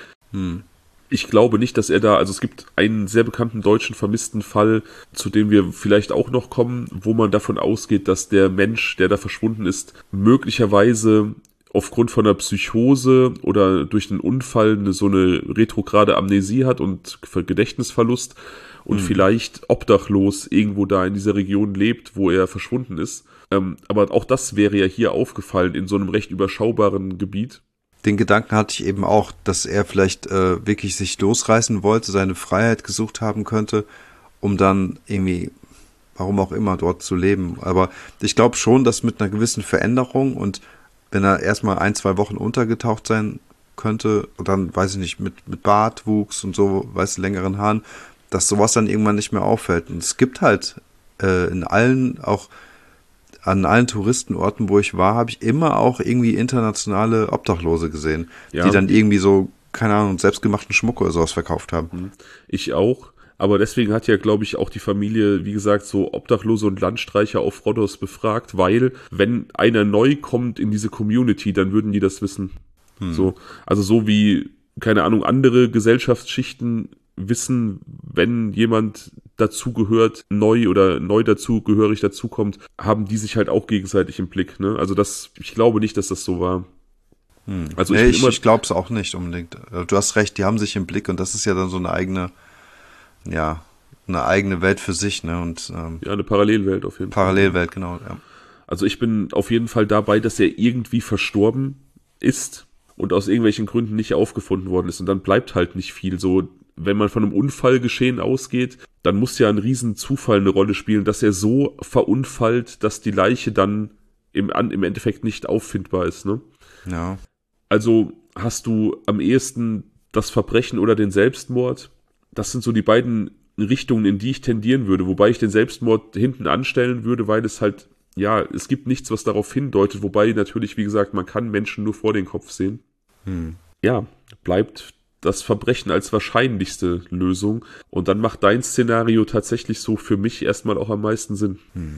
Ich glaube nicht, dass er da, also es gibt einen sehr bekannten deutschen vermissten Fall, zu dem wir vielleicht auch noch kommen, wo man davon ausgeht, dass der Mensch, der da verschwunden ist, möglicherweise aufgrund von einer Psychose oder durch einen Unfall so eine retrograde Amnesie hat und Gedächtnisverlust und vielleicht obdachlos irgendwo da in dieser Region lebt, wo er verschwunden ist. Aber auch das wäre ja hier aufgefallen in so einem recht überschaubaren Gebiet. Den Gedanken hatte ich eben auch, dass er vielleicht wirklich sich losreißen wollte, seine Freiheit gesucht haben könnte, um dann irgendwie, warum auch immer, dort zu leben. Aber ich glaube schon, dass mit einer gewissen Veränderung und wenn er erstmal 1-2 Wochen untergetaucht sein könnte und dann, weiß ich nicht, mit Bartwuchs und so, weißt du, längeren Haaren, dass sowas dann irgendwann nicht mehr auffällt. Und es gibt halt in allen, auch an allen Touristenorten, wo ich war, habe ich immer auch irgendwie internationale Obdachlose gesehen, die dann irgendwie so, keine Ahnung, selbstgemachten Schmuck oder sowas verkauft haben. Ich auch. Aber deswegen hat ja, glaube ich, auch die Familie, wie gesagt, so Obdachlose und Landstreicher auf Rhodos befragt, weil, wenn einer neu kommt in diese Community, dann würden die das wissen. So, also so wie, keine Ahnung, andere Gesellschaftsschichten wissen, wenn jemand dazugehört, neu dazugehörig dazukommt, haben die sich halt auch gegenseitig im Blick. Ne? Also ich glaube nicht, dass das so war. Also ich glaube es auch nicht unbedingt. Du hast recht, die haben sich im Blick und das ist ja dann so eine eigene Welt für sich, ne? Und eine Parallelwelt auf jeden Fall. Parallelwelt, genau, ja. Also ich bin auf jeden Fall dabei, dass er irgendwie verstorben ist und aus irgendwelchen Gründen nicht aufgefunden worden ist. Und dann bleibt halt nicht viel. So, wenn man von einem Unfallgeschehen ausgeht, dann muss ja ein Riesenzufall eine Rolle spielen, dass er so verunfallt, dass die Leiche dann im Endeffekt nicht auffindbar ist, ne? Ja. Also hast du am ehesten das Verbrechen oder den Selbstmord? Das sind so die beiden Richtungen, in die ich tendieren würde, wobei ich den Selbstmord hinten anstellen würde, weil es halt, es gibt nichts, was darauf hindeutet, wobei natürlich, wie gesagt, man kann Menschen nur vor den Kopf sehen. Ja, bleibt das Verbrechen als wahrscheinlichste Lösung und dann macht dein Szenario tatsächlich so für mich erstmal auch am meisten Sinn.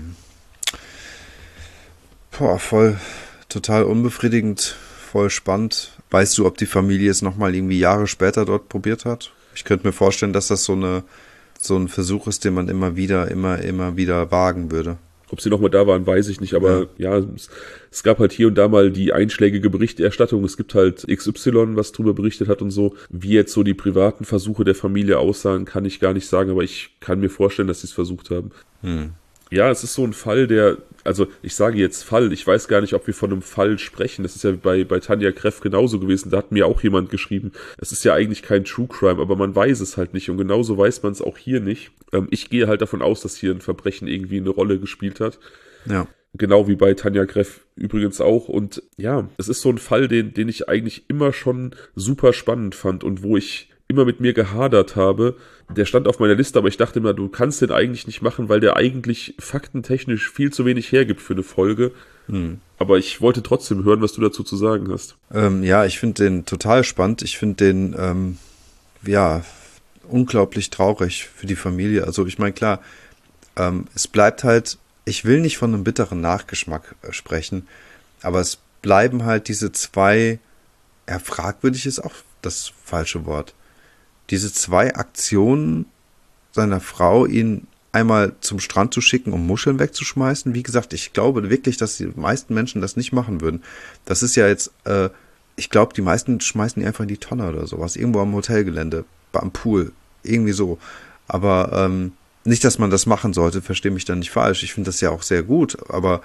Voll, total unbefriedigend, voll spannend. Weißt du, ob die Familie es nochmal irgendwie Jahre später dort probiert hat? Ich könnte mir vorstellen, dass das so ein Versuch ist, den man immer wieder wagen würde. Ob sie nochmal da waren, weiß ich nicht, aber es gab halt hier und da mal die einschlägige Berichterstattung. Es gibt halt XY, was drüber berichtet hat und so. Wie jetzt so die privaten Versuche der Familie aussahen, kann ich gar nicht sagen, aber ich kann mir vorstellen, dass sie es versucht haben. Ja, es ist so ein Fall, also ich sage jetzt Fall, ich weiß gar nicht, ob wir von einem Fall sprechen. Das ist ja bei Tanja Kreff genauso gewesen. Da hat mir auch jemand geschrieben, es ist ja eigentlich kein True Crime, aber man weiß es halt nicht. Und genauso weiß man es auch hier nicht. Ich gehe halt davon aus, dass hier ein Verbrechen irgendwie eine Rolle gespielt hat. Ja. Genau wie bei Tanja Kreff übrigens auch. Und ja, es ist so ein Fall, den ich eigentlich immer schon super spannend fand und wo ich immer mit mir gehadert habe. Der stand auf meiner Liste, aber ich dachte immer, du kannst den eigentlich nicht machen, weil der eigentlich faktentechnisch viel zu wenig hergibt für eine Folge. Aber ich wollte trotzdem hören, was du dazu zu sagen hast. Ich finde den total spannend. Ich finde den, unglaublich traurig für die Familie. Also ich meine, klar, es bleibt halt, ich will nicht von einem bitteren Nachgeschmack sprechen, aber es bleiben halt diese zwei, fragwürdig ist auch das falsche Wort, diese zwei Aktionen seiner Frau, ihn einmal zum Strand zu schicken, um Muscheln wegzuschmeißen. Wie gesagt, ich glaube wirklich, dass die meisten Menschen das nicht machen würden. Das ist ja jetzt, ich glaube, die meisten schmeißen die einfach in die Tonne oder sowas. Irgendwo am Hotelgelände, am Pool, irgendwie so. Aber nicht, dass man das machen sollte, verstehe mich da nicht falsch. Ich finde das ja auch sehr gut, aber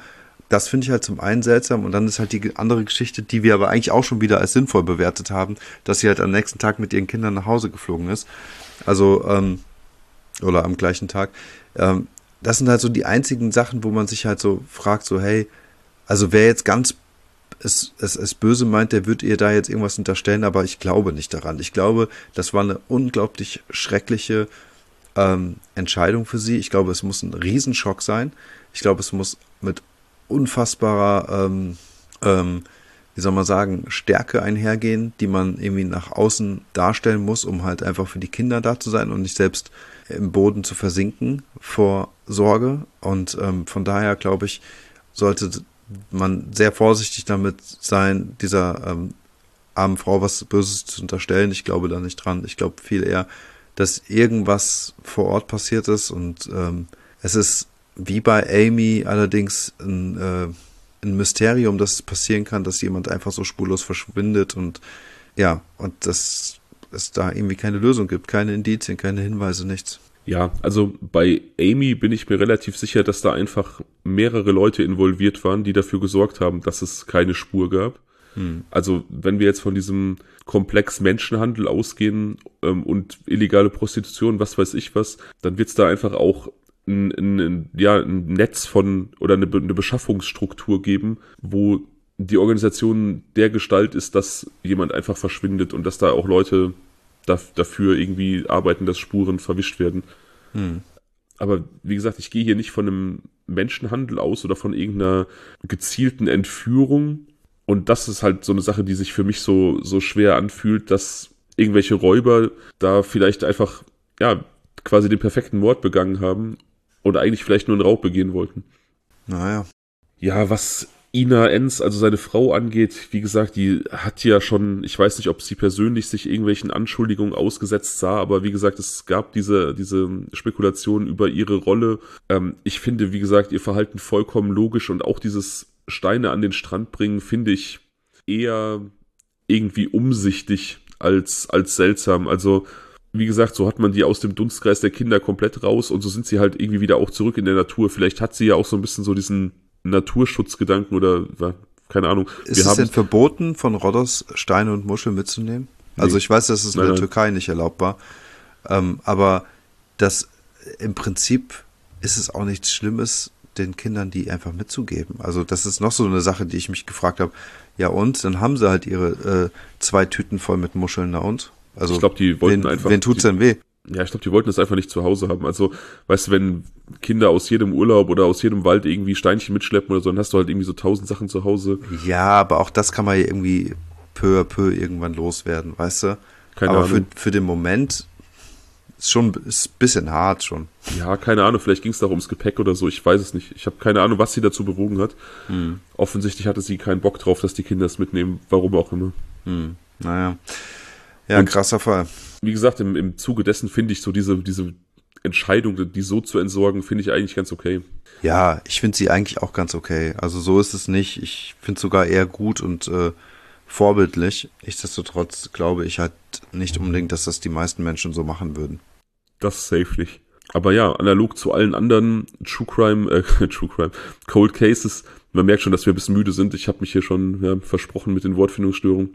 das finde ich halt zum einen seltsam und dann ist halt die andere Geschichte, die wir aber eigentlich auch schon wieder als sinnvoll bewertet haben, dass sie halt am nächsten Tag mit ihren Kindern nach Hause geflogen ist. Also, oder am gleichen Tag. Das sind halt so die einzigen Sachen, wo man sich halt so fragt, so hey, also wer jetzt ganz es böse meint, der wird ihr da jetzt irgendwas unterstellen, aber ich glaube nicht daran. Ich glaube, das war eine unglaublich schreckliche Entscheidung für sie. Ich glaube, es muss ein Riesenschock sein. Ich glaube, es muss mit unfassbarer, wie soll man sagen, Stärke einhergehen, die man irgendwie nach außen darstellen muss, um halt einfach für die Kinder da zu sein und nicht selbst im Boden zu versinken vor Sorge. Und von daher, glaube ich, sollte man sehr vorsichtig damit sein, dieser armen Frau was Böses zu unterstellen. Ich glaube da nicht dran. Ich glaube viel eher, dass irgendwas vor Ort passiert ist und es ist wie bei Amy allerdings ein Mysterium, dass es passieren kann, dass jemand einfach so spurlos verschwindet und ja, und dass es da irgendwie keine Lösung gibt, keine Indizien, keine Hinweise, nichts. Ja, also bei Amy bin ich mir relativ sicher, dass da einfach mehrere Leute involviert waren, die dafür gesorgt haben, dass es keine Spur gab. Also wenn wir jetzt von diesem Komplex Menschenhandel ausgehen und illegale Prostitution, was weiß ich was, dann wird es da einfach auch ein Netz von oder eine Beschaffungsstruktur geben, wo die Organisation der Gestalt ist, dass jemand einfach verschwindet und dass da auch Leute dafür irgendwie arbeiten, dass Spuren verwischt werden. Aber wie gesagt, ich gehe hier nicht von einem Menschenhandel aus oder von irgendeiner gezielten Entführung. Und das ist halt so eine Sache, die sich für mich so schwer anfühlt, dass irgendwelche Räuber da vielleicht einfach, ja, quasi den perfekten Mord begangen haben und eigentlich vielleicht nur einen Raub begehen wollten. Naja. Ja, was Ina Enz, also seine Frau angeht, wie gesagt, die hat ja schon, ich weiß nicht, ob sie persönlich sich irgendwelchen Anschuldigungen ausgesetzt sah, aber wie gesagt, es gab diese Spekulationen über ihre Rolle. Ich finde, wie gesagt, ihr Verhalten vollkommen logisch und auch dieses Steine an den Strand bringen, finde ich eher irgendwie umsichtig als seltsam. Also, wie gesagt, so hat man die aus dem Dunstkreis der Kinder komplett raus und so sind sie halt irgendwie wieder auch zurück in der Natur. Vielleicht hat sie ja auch so ein bisschen so diesen Naturschutzgedanken oder keine Ahnung. Ist es denn verboten, von Rhodos Steine und Muscheln mitzunehmen? Nee. Also ich weiß, dass es in der Türkei nicht erlaubt war, aber das im Prinzip ist es auch nichts Schlimmes, den Kindern die einfach mitzugeben. Also das ist noch so eine Sache, die ich mich gefragt habe. Ja und? Dann haben sie halt ihre 2 Tüten voll mit Muscheln, na und? Also ich glaube, die wollten einfach... Wen tut's denn weh? Ja, ich glaube, die wollten das einfach nicht zu Hause haben. Also, weißt du, wenn Kinder aus jedem Urlaub oder aus jedem Wald irgendwie Steinchen mitschleppen oder so, dann hast du halt irgendwie so 1000 Sachen zu Hause. Ja, aber auch das kann man ja irgendwie peu à peu irgendwann loswerden, weißt du? Keine aber Ahnung. Für den Moment ist ein bisschen hart schon. Ja, keine Ahnung, vielleicht ging es da ums Gepäck oder so, ich weiß es nicht. Ich habe keine Ahnung, was sie dazu bewogen hat. Offensichtlich hatte sie keinen Bock drauf, dass die Kinder es mitnehmen, warum auch immer. Naja. Ja, und krasser Fall. Wie gesagt, im Zuge dessen finde ich so diese Entscheidung, die so zu entsorgen, finde ich eigentlich ganz okay. Ja, ich finde sie eigentlich auch ganz okay. Also so ist es nicht. Ich finde es sogar eher gut und vorbildlich. Nichtsdestotrotz glaube ich halt nicht unbedingt, dass das die meisten Menschen so machen würden. Das safely. Aber ja, analog zu allen anderen True Crime, Cold Cases, man merkt schon, dass wir ein bisschen müde sind. Ich habe mich hier schon versprochen mit den Wortfindungsstörungen.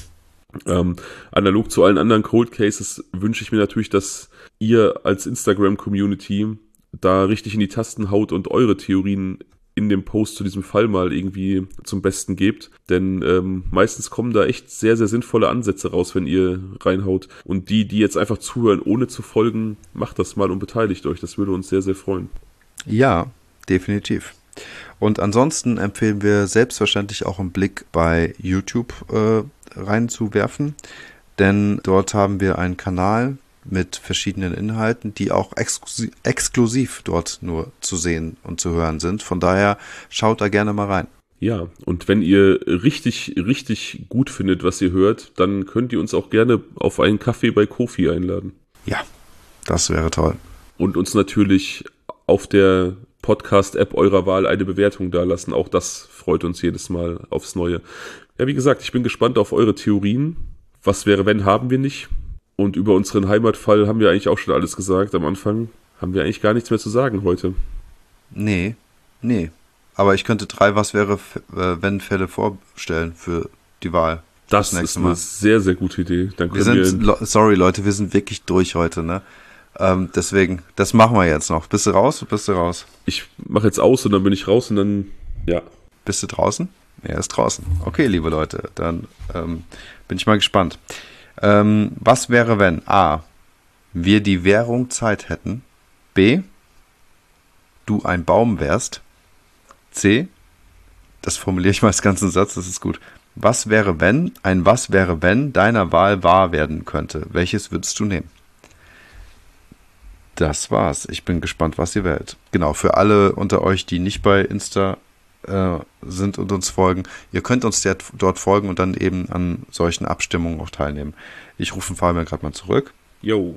Analog zu allen anderen Cold Cases wünsche ich mir natürlich, dass ihr als Instagram-Community da richtig in die Tasten haut und eure Theorien in dem Post zu diesem Fall mal irgendwie zum Besten gebt. Denn meistens kommen da echt sehr, sehr sinnvolle Ansätze raus, wenn ihr reinhaut. Und die jetzt einfach zuhören, ohne zu folgen, macht das mal und beteiligt euch. Das würde uns sehr, sehr freuen. Ja, definitiv. Und ansonsten empfehlen wir selbstverständlich auch einen Blick bei YouTube reinzuwerfen, denn dort haben wir einen Kanal mit verschiedenen Inhalten, die auch exklusiv dort nur zu sehen und zu hören sind. Von daher schaut da gerne mal rein. Ja, und wenn ihr richtig, richtig gut findet, was ihr hört, dann könnt ihr uns auch gerne auf einen Kaffee bei Ko-fi einladen. Ja, das wäre toll. Und uns natürlich auf der Podcast-App eurer Wahl eine Bewertung dalassen. Auch das freut uns jedes Mal aufs Neue. Ja, wie gesagt, ich bin gespannt auf eure Theorien. Was wäre, wenn, haben wir nicht. Und über unseren Heimatfall haben wir eigentlich auch schon alles gesagt. Am Anfang haben wir eigentlich gar nichts mehr zu sagen heute. Nee. aber ich könnte 3 Was wäre, wenn Fälle vorstellen für die Wahl. Das ist eine sehr, sehr gute Idee. Dann können sorry Leute, wir sind wirklich durch heute, ne? Deswegen, das machen wir jetzt noch. Bist du raus? Ich mache jetzt aus und dann bin ich raus und dann, ja. Bist du draußen? Er ist draußen. Okay, liebe Leute, dann bin ich mal gespannt. Was wäre, wenn A, wir die Währung Zeit hätten, B, du ein Baum wärst, C, das formuliere ich mal als ganzen Satz, das ist gut. Was wäre, wenn deiner Wahl wahr werden könnte? Welches würdest du nehmen? Das war's. Ich bin gespannt, was ihr wählt. Genau, für alle unter euch, die nicht bei Insta sind und uns folgen, ihr könnt uns dort folgen und dann eben an solchen Abstimmungen auch teilnehmen. Ich rufe Fabian gerade mal zurück. Jo.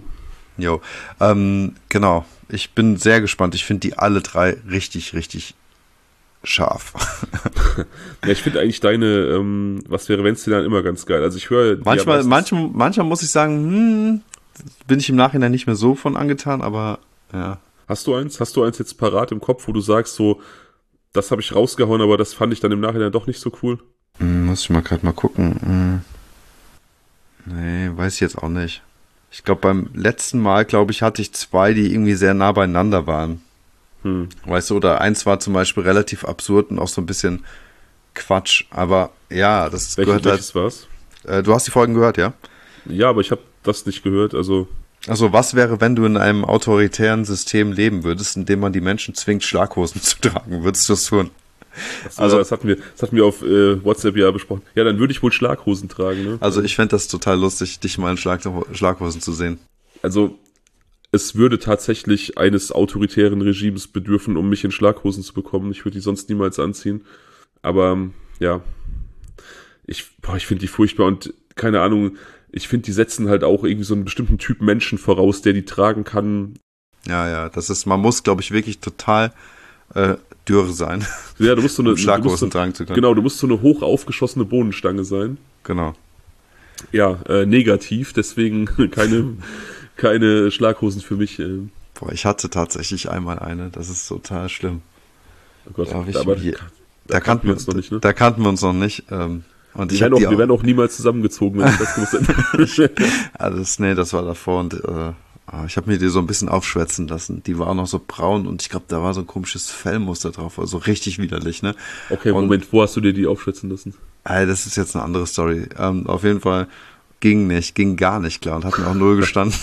Genau. Ich bin sehr gespannt. Ich finde die alle 3 richtig, richtig scharf. Ja, ich finde eigentlich deine Was wäre, wenn es dann immer ganz geil. Also ich höre manchmal muss ich sagen, bin ich im Nachhinein nicht mehr so von angetan, aber ja. Hast du eins jetzt parat im Kopf, wo du sagst, so, das habe ich rausgehauen, aber das fand ich dann im Nachhinein doch nicht so cool? Muss ich mal gerade mal gucken. Nee, weiß ich jetzt auch nicht. Ich glaube, beim letzten Mal, hatte ich 2, die irgendwie sehr nah beieinander waren. Weißt du, oder eins war zum Beispiel relativ absurd und auch so ein bisschen Quatsch, aber ja, das gehört halt. Welches war's? Du hast die Folgen gehört, ja? Ja, aber ich habe das nicht gehört, also was wäre, wenn du in einem autoritären System leben würdest, in dem man die Menschen zwingt, Schlaghosen zu tragen? Würdest du das tun? Also das hatten wir auf WhatsApp ja besprochen. Ja, dann würde ich wohl Schlaghosen tragen, ne? Also ich fände das total lustig, dich mal in Schlaghosen zu sehen. Also es würde tatsächlich eines autoritären Regimes bedürfen, um mich in Schlaghosen zu bekommen. Ich würde die sonst niemals anziehen. Aber ja, ich finde die furchtbar und keine Ahnung, ich finde, die setzen halt auch irgendwie so einen bestimmten Typ Menschen voraus, der die tragen kann. Ja, man muss, glaube ich, wirklich total dürr sein. Ja, du musst so eine Schlaghosen tragen zu können. Genau, du musst so eine hoch aufgeschossene Bohnenstange sein. Genau. Ja, negativ, deswegen keine Schlaghosen für mich. Boah, ich hatte tatsächlich einmal eine, das ist total schlimm. Oh Gott, da kannten wir uns noch nicht, ne? Da kannten wir uns noch nicht. Und wir wären auch niemals zusammengezogen, wenn ich das gewusst hätte. Also das war davor und ich habe mir die so ein bisschen aufschwätzen lassen. Die war auch noch so braun und ich glaube, da war so ein komisches Fellmuster drauf, also richtig widerlich, ne? Okay, Moment, wo hast du dir die aufschwätzen lassen? Das ist jetzt eine andere Story. Auf jeden Fall ging gar nicht klar und hat mir auch 0 gestanden.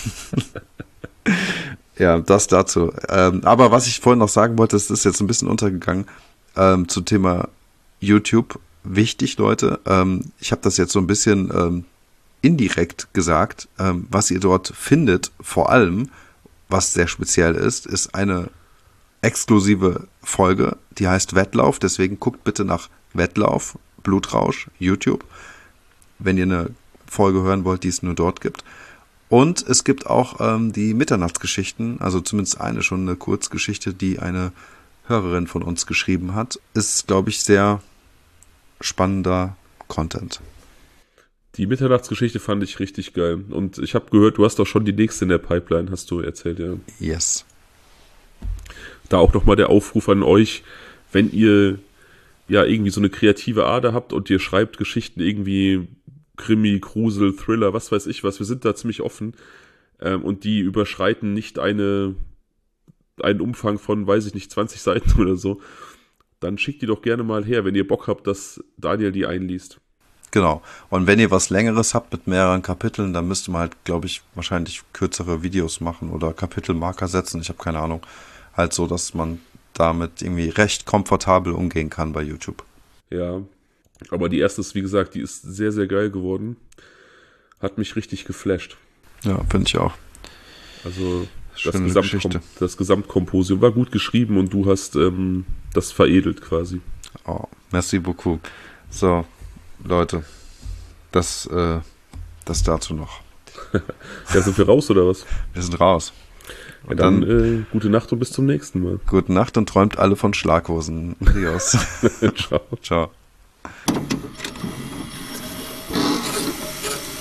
Ja, das dazu. Aber was ich vorhin noch sagen wollte, das ist jetzt ein bisschen untergegangen zum Thema YouTube. Wichtig, Leute, ich habe das jetzt so ein bisschen indirekt gesagt, was ihr dort findet, vor allem, was sehr speziell ist eine exklusive Folge, die heißt Wettlauf, deswegen guckt bitte nach Wettlauf, Blutrausch, YouTube, wenn ihr eine Folge hören wollt, die es nur dort gibt. Und es gibt auch die Mitternachtsgeschichten, also zumindest eine Kurzgeschichte, die eine Hörerin von uns geschrieben hat. Ist, glaube ich, sehr spannender Content. Die Mitternachtsgeschichte fand ich richtig geil. Und ich habe gehört, du hast doch schon die nächste in der Pipeline, hast du erzählt, ja. Yes. Da auch nochmal der Aufruf an euch, wenn ihr ja irgendwie so eine kreative Ader habt und ihr schreibt Geschichten irgendwie Krimi, Grusel, Thriller, was weiß ich was, wir sind da ziemlich offen und die überschreiten nicht einen Umfang von, weiß ich nicht, 20 Seiten oder so, dann schickt die doch gerne mal her, wenn ihr Bock habt, dass Daniel die einliest. Genau. Und wenn ihr was Längeres habt mit mehreren Kapiteln, dann müsste man halt, glaube ich, wahrscheinlich kürzere Videos machen oder Kapitelmarker setzen. Ich habe keine Ahnung. Halt so, dass man damit irgendwie recht komfortabel umgehen kann bei YouTube. Ja, aber die erste ist, wie gesagt, die ist sehr, sehr geil geworden. Hat mich richtig geflasht. Ja, finde ich auch. Also das Gesamtkomposium war gut geschrieben und du hast das veredelt quasi. Oh, merci beaucoup. So, Leute, das dazu noch. Ja, sind wir raus oder was? Wir sind raus. Ja, dann gute Nacht und bis zum nächsten Mal. Gute Nacht und träumt alle von Schlaghosen. Adios. Ciao. Ciao.